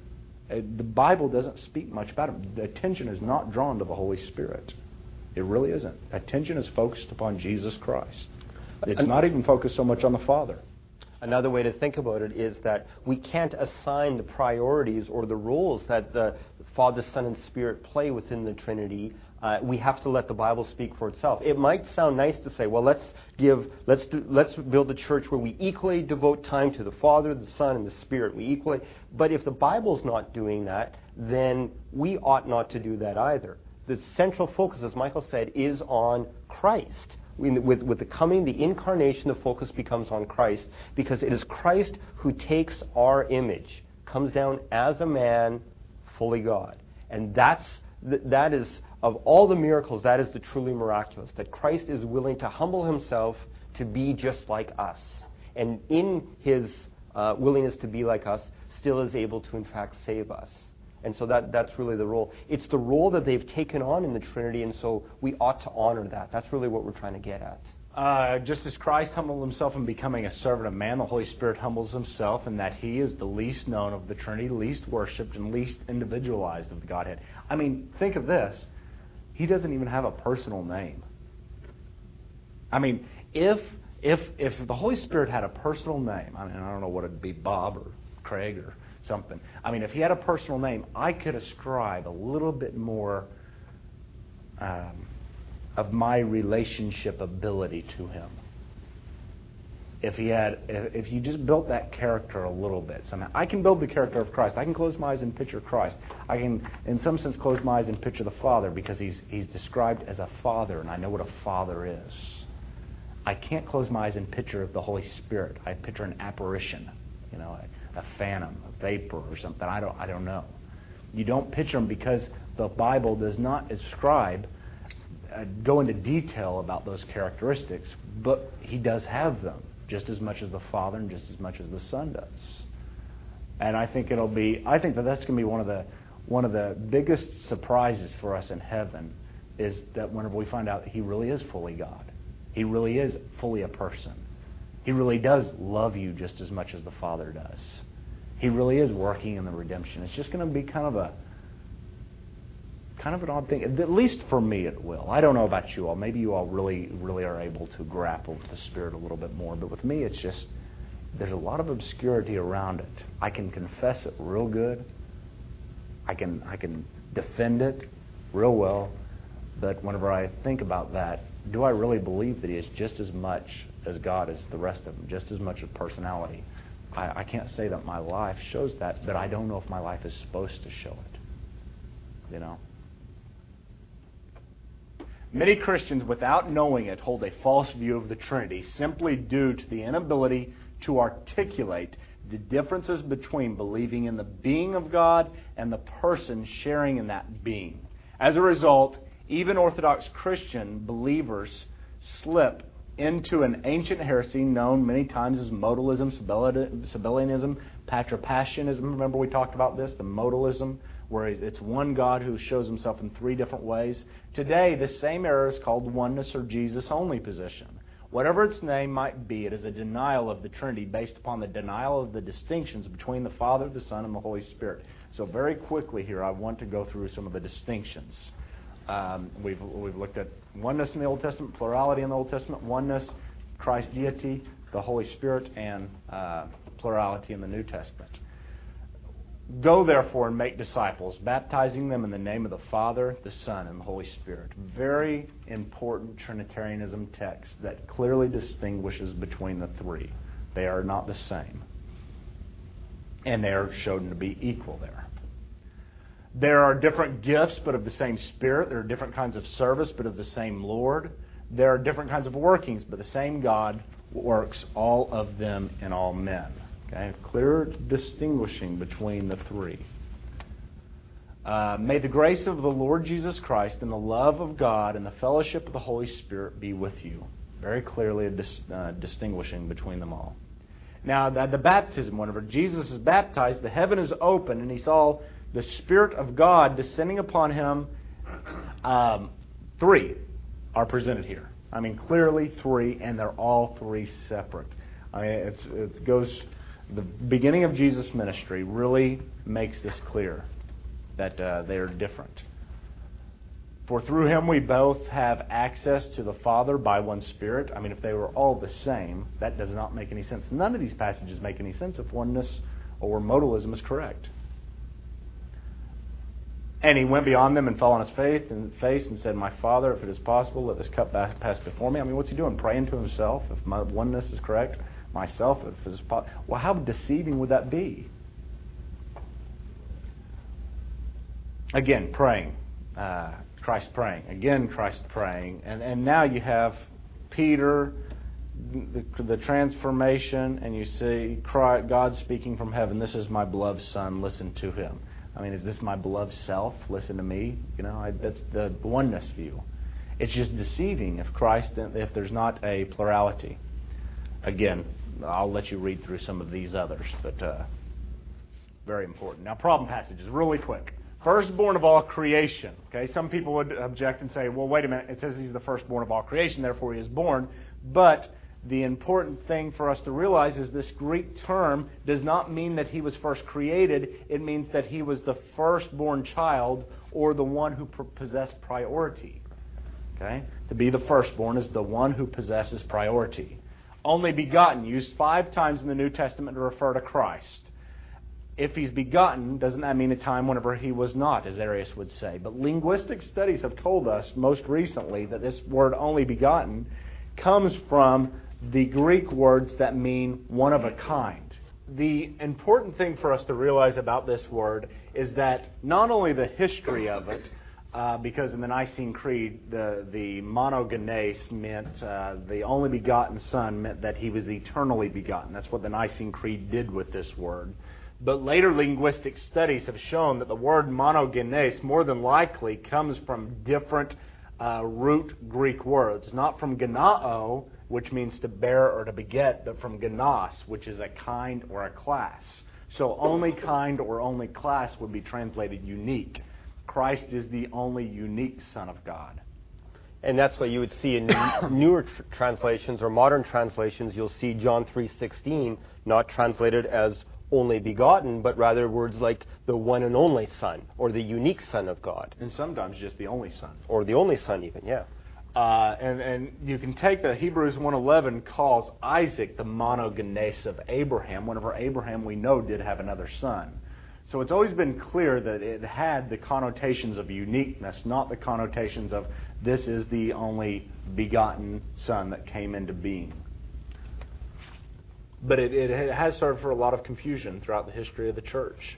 The Bible doesn't speak much about Him. The attention is not drawn to the Holy Spirit. It really isn't. Attention is focused upon Jesus Christ. It's not even focused so much on the Father. Another way to think about it is that we can't assign the priorities or the roles that the Father, Son, and Spirit play within the Trinity. Uh, we have to let the Bible speak for itself. It might sound nice to say, well, let's give, let's do, let's build a church where we equally devote time to the Father, the Son, and the Spirit. We equally, but if the Bible's not doing that, then we ought not to do that either. The central focus, as Michael said, is on Christ. With, with the coming, the incarnation, the focus becomes on Christ, because it is Christ who takes our image, comes down as a man, fully God. And that's that is, of all the miracles, that is the truly miraculous, that Christ is willing to humble Himself to be just like us. And in His uh, willingness to be like us, still is able to, in fact, save us. And so that, that's really the role. It's the role that they've taken on in the Trinity, and so we ought to honor that. That's really what we're trying to get at. Uh, just as Christ humbled Himself in becoming a servant of man, the Holy Spirit humbles Himself in that He is the least known of the Trinity, least worshipped, and least individualized of the Godhead. I mean, think of this. He doesn't even have a personal name. I mean, if if if the Holy Spirit had a personal name, I mean, I don't know what it'd be, Bob or Craig or something. I mean, if He had a personal name, I could ascribe a little bit more um, of my relationship ability to Him. If He had, if, if you just built that character a little bit somehow, I can build the character of Christ. I can close my eyes and picture Christ. I can, in some sense, close my eyes and picture the Father because He's He's described as a Father, and I know what a Father is. I can't close my eyes and picture the Holy Spirit. I picture an apparition, you know, a, a phantom, a vapor, or something. I don't, I don't know. You don't picture Him because the Bible does not describe, uh, go into detail about those characteristics, but He does have them, just as much as the Father and just as much as the Son does. And I think it'll be, I think that that's going to be one of the one of the biggest surprises for us in heaven, is that whenever we find out that He really is fully God, He really is fully a person. He really does love you just as much as the Father does. He really is working in the redemption. It's just going to be kind of a kind of an odd thing. At least for me it will. I don't know about you all. Maybe you all really, really are able to grapple with the Spirit a little bit more. But with me, it's just, there's a lot of obscurity around it. I can confess it real good. I can I can defend it real well. But whenever I think about that, do I really believe that He is just as much as God as the rest of them, just as much of personality? I, I can't say that my life shows that, but I don't know if my life is supposed to show it. You know? Many Christians, without knowing it, hold a false view of the Trinity simply due to the inability to articulate the differences between believing in the being of God and the person sharing in that being. As a result, even Orthodox Christian believers slip into an ancient heresy known many times as modalism, Sabellianism, Patripassianism. Remember we talked about this, the modalism, where it's one God who shows Himself in three different ways. Today, this same error is called oneness or Jesus-only position. Whatever its name might be, it is a denial of the Trinity based upon the denial of the distinctions between the Father, the Son, and the Holy Spirit. So very quickly here, I want to go through some of the distinctions. Um, we've we've looked at oneness in the Old Testament, plurality in the Old Testament, oneness, Christ's deity, the Holy Spirit, and uh, plurality in the New Testament. Go therefore and make disciples, baptizing them in the name of the Father, the Son, and the Holy Spirit. Very important Trinitarianism text that clearly distinguishes between the three. They are not the same. And they are shown to be equal there. There are different gifts, but of the same Spirit. There are different kinds of service, but of the same Lord. There are different kinds of workings, but the same God works all of them in all men. Okay? Clear distinguishing between the three. Uh, may the grace of the Lord Jesus Christ and the love of God and the fellowship of the Holy Spirit be with you. Very clearly a dis, uh, distinguishing between them all. Now, at the baptism, whenever Jesus is baptized, the heaven is open, and he saw the Spirit of God descending upon him. Um, three are presented here. I mean, clearly three, and they're all three separate. I mean, it's, it goes. The beginning of Jesus' ministry really makes this clear that uh, they are different. For through him we both have access to the Father by one Spirit. I mean, if they were all the same, that does not make any sense. None of these passages make any sense if oneness or modalism is correct. And he went beyond them and fell on his face and face and said, "My Father, if it is possible, let this cup pass before me." I mean, what's he doing? Praying to himself, if my oneness is correct. Myself, if it is possible. Well, how deceiving would that be? Again, praying. Uh, Christ praying. Again, Christ praying. And and now you have Peter, the, the transformation, and you see Christ, God speaking from heaven. "This is my beloved Son, listen to him." I mean, is this my beloved self? Listen to me. You know, I, that's the oneness view. It's just deceiving if Christ, if there's not a plurality. Again, I'll let you read through some of these others, but uh, very important. Now, problem passages, really quick. Firstborn of all creation. Okay, some people would object and say, "Well, wait a minute. It says he's the firstborn of all creation, therefore he is born." But the important thing for us to realize is this Greek term does not mean that he was first created. It means that he was the firstborn child or the one who possessed priority. Okay? To be the firstborn is the one who possesses priority. Only begotten, used five times in the New Testament to refer to Christ. If he's begotten, doesn't that mean a time whenever he was not, as Arius would say? But linguistic studies have told us most recently that this word only begotten comes from the Greek words that mean one of a kind. The important thing for us to realize about this word is that not only the history of it, uh, because in the Nicene Creed, the, the monogenes meant uh, the only begotten Son meant that he was eternally begotten. That's what the Nicene Creed did with this word. But later linguistic studies have shown that the word monogenes more than likely comes from different uh, root Greek words. Not from genao, which means to bear or to beget, but from genos, which is a kind or a class. So only kind or only class would be translated unique. Christ is the only unique Son of God. And that's what you would see in newer tr- translations or modern translations. You'll see John three sixteen not translated as only begotten, but rather words like the one and only Son, or the unique Son of God. And sometimes just the only Son. Or the only Son even, yeah. Uh, and, and you can take the Hebrews one eleven calls Isaac the monogenes of Abraham, whenever Abraham, we know, did have another son. So it's always been clear that it had the connotations of uniqueness, not the connotations of this is the only begotten Son that came into being. But it, it has served for a lot of confusion throughout the history of the church.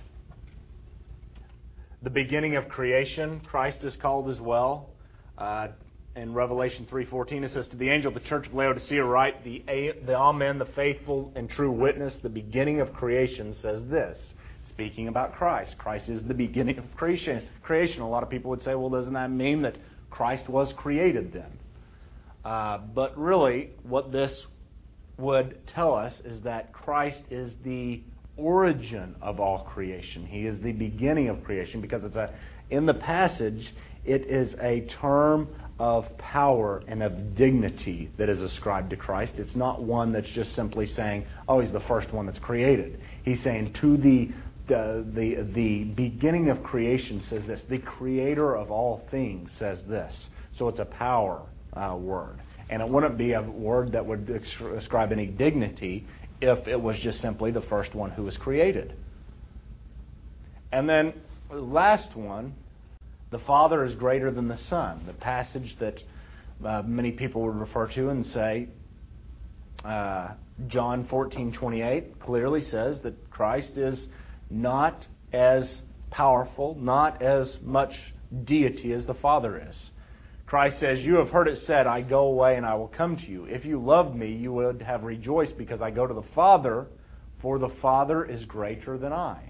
The beginning of creation, Christ is called as well. Uh, in Revelation three fourteen, it says, "To the angel of the church of Laodicea write, the, the Amen, the faithful and true witness, the beginning of creation says this." Speaking about Christ. Christ is the beginning of creation. Creation. A lot of people would say, well, doesn't that mean that Christ was created then? Uh, but really, what this would tell us is that Christ is the origin of all creation. He is the beginning of creation because it's a, in the passage, it is a term of power and of dignity that is ascribed to Christ. It's not one that's just simply saying, oh, he's the first one that's created. He's saying to the the the, the beginning of creation says this. The creator of all things says this. So it's a power uh, word. And it wouldn't be a word that would ascribe any dignity if it was just simply the first one who was created. And then the last one, the Father is greater than the Son. The passage that uh, many people would refer to and say, Uh, John fourteen twenty-eight clearly says that Christ is not as powerful, not as much deity as the Father is. Christ says, "You have heard it said, I go away and I will come to you. If you loved me, you would have rejoiced because I go to the Father, for the Father is greater than I."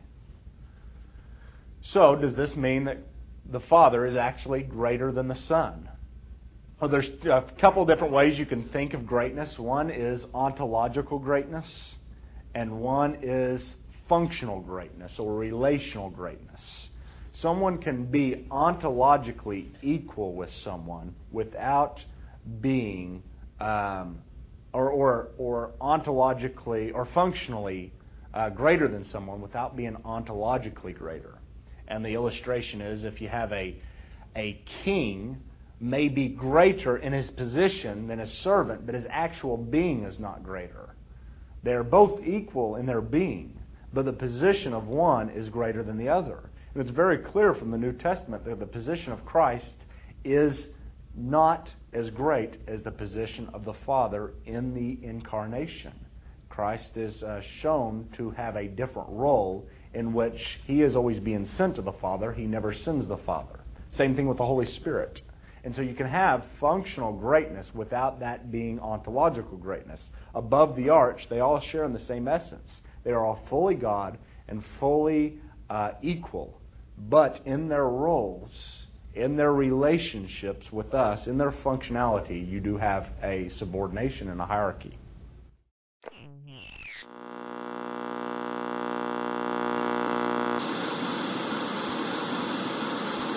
So, does this mean that the Father is actually greater than the Son? Well, there's a couple different ways you can think of greatness. One is ontological greatness, and one is functional greatness or relational greatness. Someone can be ontologically equal with someone without being, um, or, or, or ontologically or functionally uh, greater than someone without being ontologically greater. And the illustration is if you have a, a king may be greater in his position than his servant, but his actual being is not greater. They're both equal in their being, but the position of one is greater than the other. And it's very clear from the New Testament that the position of Christ is not as great as the position of the Father in the incarnation. Christ is uh, shown to have a different role in which He is always being sent to the Father. He never sends the Father. Same thing with the Holy Spirit. And so you can have functional greatness without that being ontological greatness. Above the arch, they all share in the same essence. They are all fully God and fully uh, equal. But in their roles, in their relationships with us, in their functionality, you do have a subordination and a hierarchy.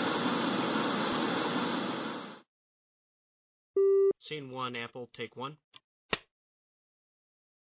Scene one, Apple, take one.